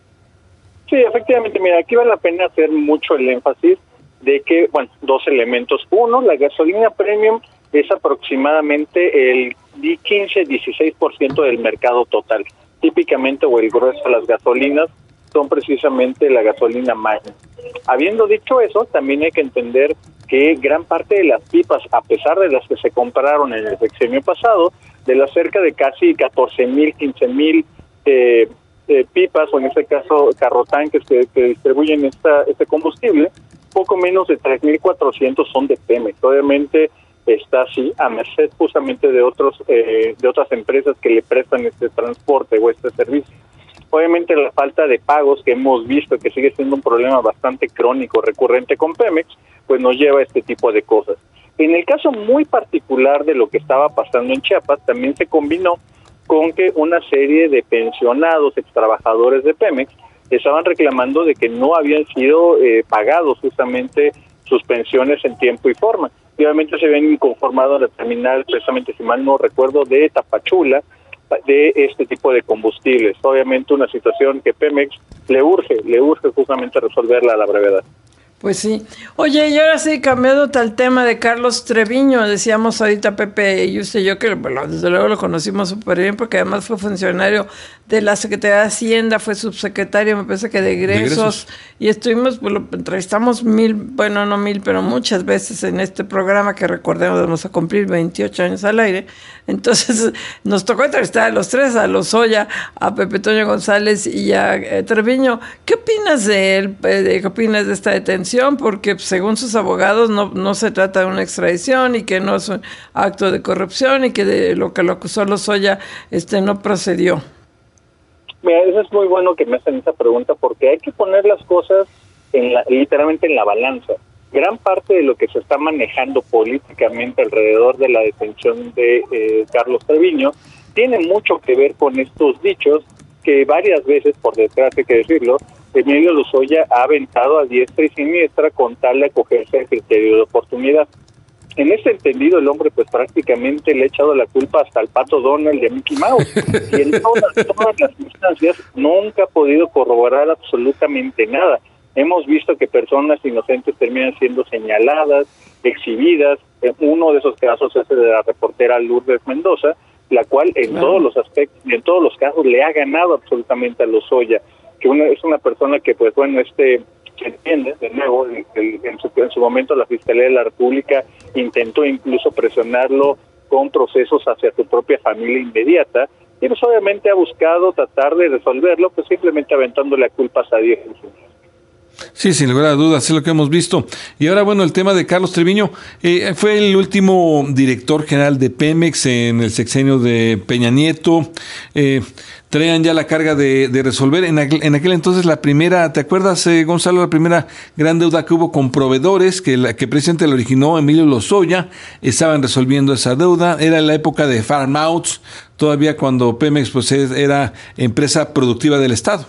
Sí, efectivamente, mira, aquí vale la pena hacer mucho el énfasis de que, bueno, dos elementos. Uno, la gasolina premium es aproximadamente el quince a dieciséis por ciento del mercado total. Típicamente, o el grueso de las gasolinas, son precisamente la gasolina Magna. Habiendo dicho eso, también hay que entender que gran parte de las pipas, a pesar de las que se compraron en el sexenio pasado, de las cerca de casi catorce mil, quince mil eh, eh, pipas, o en este caso carrotanques que, que distribuyen esta, este combustible, poco menos de tres mil cuatrocientos son de Pemex. Obviamente está así a merced justamente de otros eh, de otras empresas que le prestan este transporte o este servicio. Obviamente la falta de pagos que hemos visto, que sigue siendo un problema bastante crónico, recurrente con Pemex, pues nos lleva a este tipo de cosas. En el caso muy particular de lo que estaba pasando en Chiapas, también se combinó con que una serie de pensionados, extrabajadores de Pemex, estaban reclamando de que no habían sido eh, pagados justamente sus pensiones en tiempo y forma. Y obviamente se habían inconformado en la terminal, precisamente si mal no recuerdo, de Tapachula, de este tipo de combustibles. Obviamente una situación que Pemex le urge, le urge justamente resolverla a la brevedad. Pues sí. Oye, y ahora sí, cambiando tal tema de Carlos Treviño, decíamos ahorita Pepe y usted y yo que, bueno, desde luego lo conocimos súper bien porque además fue funcionario de la Secretaría de Hacienda, fue subsecretario, me parece que de egresos, y estuvimos, pues lo entrevistamos mil, bueno, no mil, pero muchas veces en este programa que recordemos vamos a cumplir veintiocho años al aire. Entonces nos tocó entrevistar a los tres, a Lozoya, a Pepe Toño González y a eh, Treviño. ¿Qué opinas de él? Eh, ¿Qué opinas de esta detención? Porque según sus abogados no, no se trata de una extradición y que no es un acto de corrupción y que de lo que lo acusó Lozoya este, no procedió. Mira, eso es muy bueno que me hacen esa pregunta porque hay que poner las cosas en la, literalmente en la balanza. Gran parte de lo que se está manejando políticamente alrededor de la detención de eh, Carlos Treviño tiene mucho que ver con estos dichos que varias veces, por detrás hay que decirlo, Emilio Lozoya ha aventado a diestra y siniestra con tal de acogerse al criterio de oportunidad. En ese entendido, el hombre pues prácticamente le ha echado la culpa hasta al Pato Donald de Mickey Mouse. Y en todas, todas las instancias nunca ha podido corroborar absolutamente nada. Hemos visto que personas inocentes terminan siendo señaladas, exhibidas. Uno de esos casos es el de la reportera Lourdes Mendoza, la cual en claro. todos los aspectos y en todos los casos le ha ganado absolutamente a Lozoya, que una, es una persona que pues bueno, este... se entiende, de nuevo, en, en, su, en su momento la Fiscalía de la República intentó incluso presionarlo con procesos hacia su propia familia inmediata, y pues obviamente ha buscado tratar de resolverlo, pues simplemente aventándole culpas a diez. Sí, sin lugar a dudas, es lo que hemos visto. Y ahora, bueno, el tema de Carlos Treviño, eh, fue el último director general de Pemex en el sexenio de Peña Nieto. Eh, traían ya la carga de, de resolver. En aquel, en aquel entonces la primera, ¿te acuerdas, eh, Gonzalo, la primera gran deuda que hubo con proveedores, que la que precisamente la originó Emilio Lozoya? Estaban resolviendo esa deuda. Era la época de Farm Outs, todavía cuando Pemex pues era empresa productiva del Estado.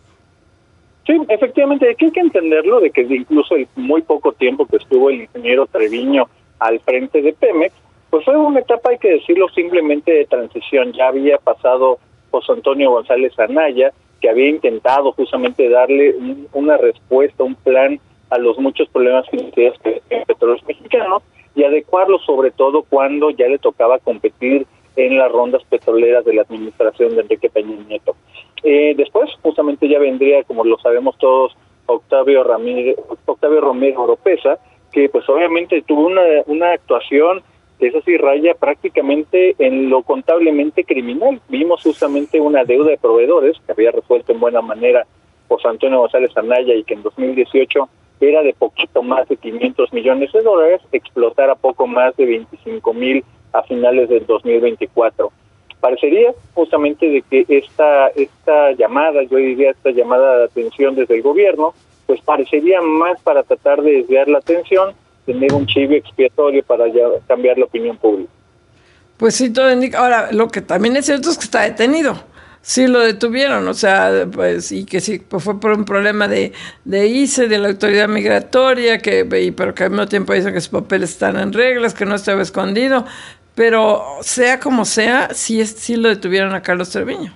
Sí, efectivamente, aquí hay que entenderlo, de que incluso el muy poco tiempo que estuvo el ingeniero Treviño al frente de Pemex, pues fue una etapa, hay que decirlo, simplemente de transición. Ya había pasado José Antonio González Anaya, que había intentado justamente darle un, una respuesta, un plan a los muchos problemas financieros que tienen Petróleos Mexicanos y adecuarlo sobre todo cuando ya le tocaba competir en las rondas petroleras de la administración de Enrique Peña Nieto. Eh, después, justamente ya vendría, como lo sabemos todos, Octavio Ramírez, Octavio Romero Oropesa, que pues obviamente tuvo una, una actuación que es así raya prácticamente en lo contablemente criminal. Vimos justamente una deuda de proveedores que había resuelto en buena manera José Antonio González Anaya y que en dos mil dieciocho era de poquito más de quinientos millones de dólares, explotar a poco más de veinticinco mil a finales del dos mil veinticuatro. Parecería justamente de que esta esta llamada, yo diría esta llamada de atención desde el gobierno, pues parecería más para tratar de desviar la atención, tener un chivo expiatorio para ya cambiar la opinión pública. Pues sí, todo indica. Ahora, lo que también es cierto es que está detenido. Sí lo detuvieron, o sea, pues, y que sí, pues fue por un problema de, de I C E, de la autoridad migratoria, que y, pero que al mismo tiempo dicen que sus papeles están en reglas, que no estaba escondido. Pero sea como sea, sí, es, sí lo detuvieron a Carlos Treviño.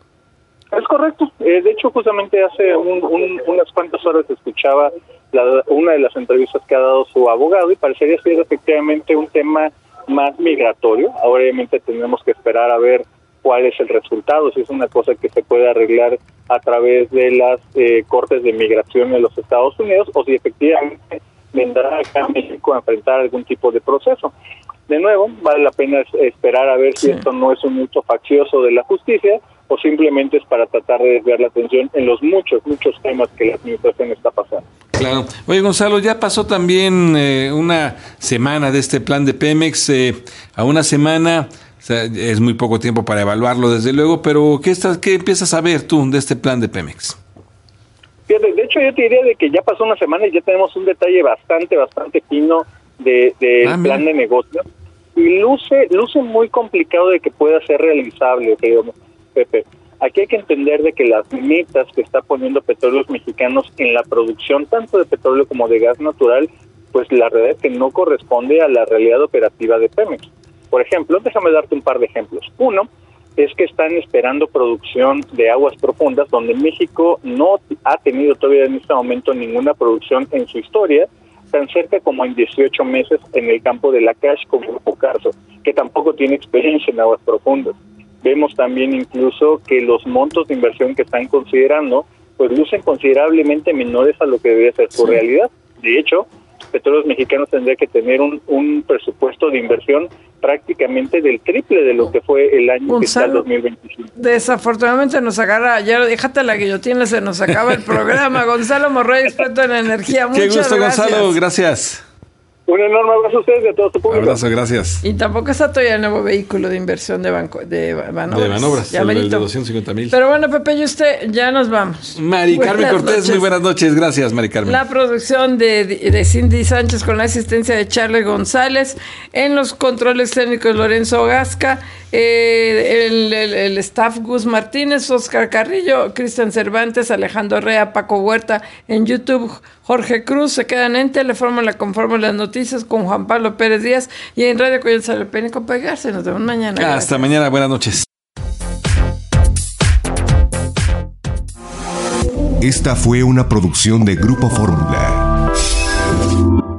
Es correcto. Eh, de hecho, justamente hace un, un, unas cuantas horas escuchaba la, una de las entrevistas que ha dado su abogado y parecería ser efectivamente un tema más migratorio. Ahora obviamente tenemos que esperar a ver cuál es el resultado, si es una cosa que se puede arreglar a través de las eh, cortes de migración en los Estados Unidos o si efectivamente vendrá acá a México a enfrentar algún tipo de proceso. De nuevo, vale la pena esperar a ver sí. si esto no es un uso faccioso de la justicia o simplemente es para tratar de desviar la atención en los muchos, muchos temas que la administración está pasando. Claro. Oye, Gonzalo, ya pasó también eh, una semana de este plan de Pemex, eh, a una semana, o sea, es muy poco tiempo para evaluarlo, desde luego, pero ¿qué, estás, qué empiezas a ver tú de este plan de Pemex? Fíjate, de hecho yo te diría de que ya pasó una semana y ya tenemos un detalle bastante, bastante fino de, de ah, plan mira. de negocio y luce luce muy complicado de que pueda ser realizable, creo, Pepe. Aquí hay que entender de que las metas que está poniendo Petróleos Mexicanos en la producción tanto de petróleo como de gas natural, pues la realidad es que no corresponde a la realidad operativa de Pemex. Por ejemplo, déjame darte un par de ejemplos. Uno, es que están esperando producción de aguas profundas, donde México no ha tenido todavía en este momento ninguna producción en su historia, tan cerca como en dieciocho meses en el campo de Lakach con Grupo Carso, que tampoco tiene experiencia en aguas profundas. Vemos también incluso que los montos de inversión que están considerando, pues lucen considerablemente menores a lo que debería ser su sí. realidad. De hecho, Petróleos Mexicanos tendría que tener un, un presupuesto de inversión prácticamente del triple de lo que fue el año Gonzalo, que está el dos mil veinticinco. Desafortunadamente nos agarra, ya déjate la guillotina, se nos acaba el programa. Gonzalo Morroy, experto en energía. Muchas Qué gusto, gracias. Gonzalo, gracias. Un enorme abrazo a ustedes y a todo su público. Abrazo, gracias. Y tampoco está todavía el nuevo vehículo de inversión de banco de Banobras. De Banobras, ya el, el de merito. doscientos cincuenta mil. Pero bueno, Pepe y usted, ya nos vamos. Mari Carmen Cortés, noches. muy buenas noches. Gracias, Mari Carmen. La producción de, de Cindy Sánchez con la asistencia de Charlie González. En los controles técnicos, Lorenzo Gasca. Eh, el, el, el staff, Gus Martínez, Oscar Carrillo, Cristian Cervantes, Alejandro Rea, Paco Huerta. En YouTube, Jorge Cruz. Se quedan en Telefórmula con Fórmula Noticias con Juan Pablo Pérez Díaz. Y en Radio Coyol Sarapeni con Pegarse. Nos vemos mañana. Hasta Gracias. Mañana. Buenas noches. Esta fue una producción de Grupo Fórmula.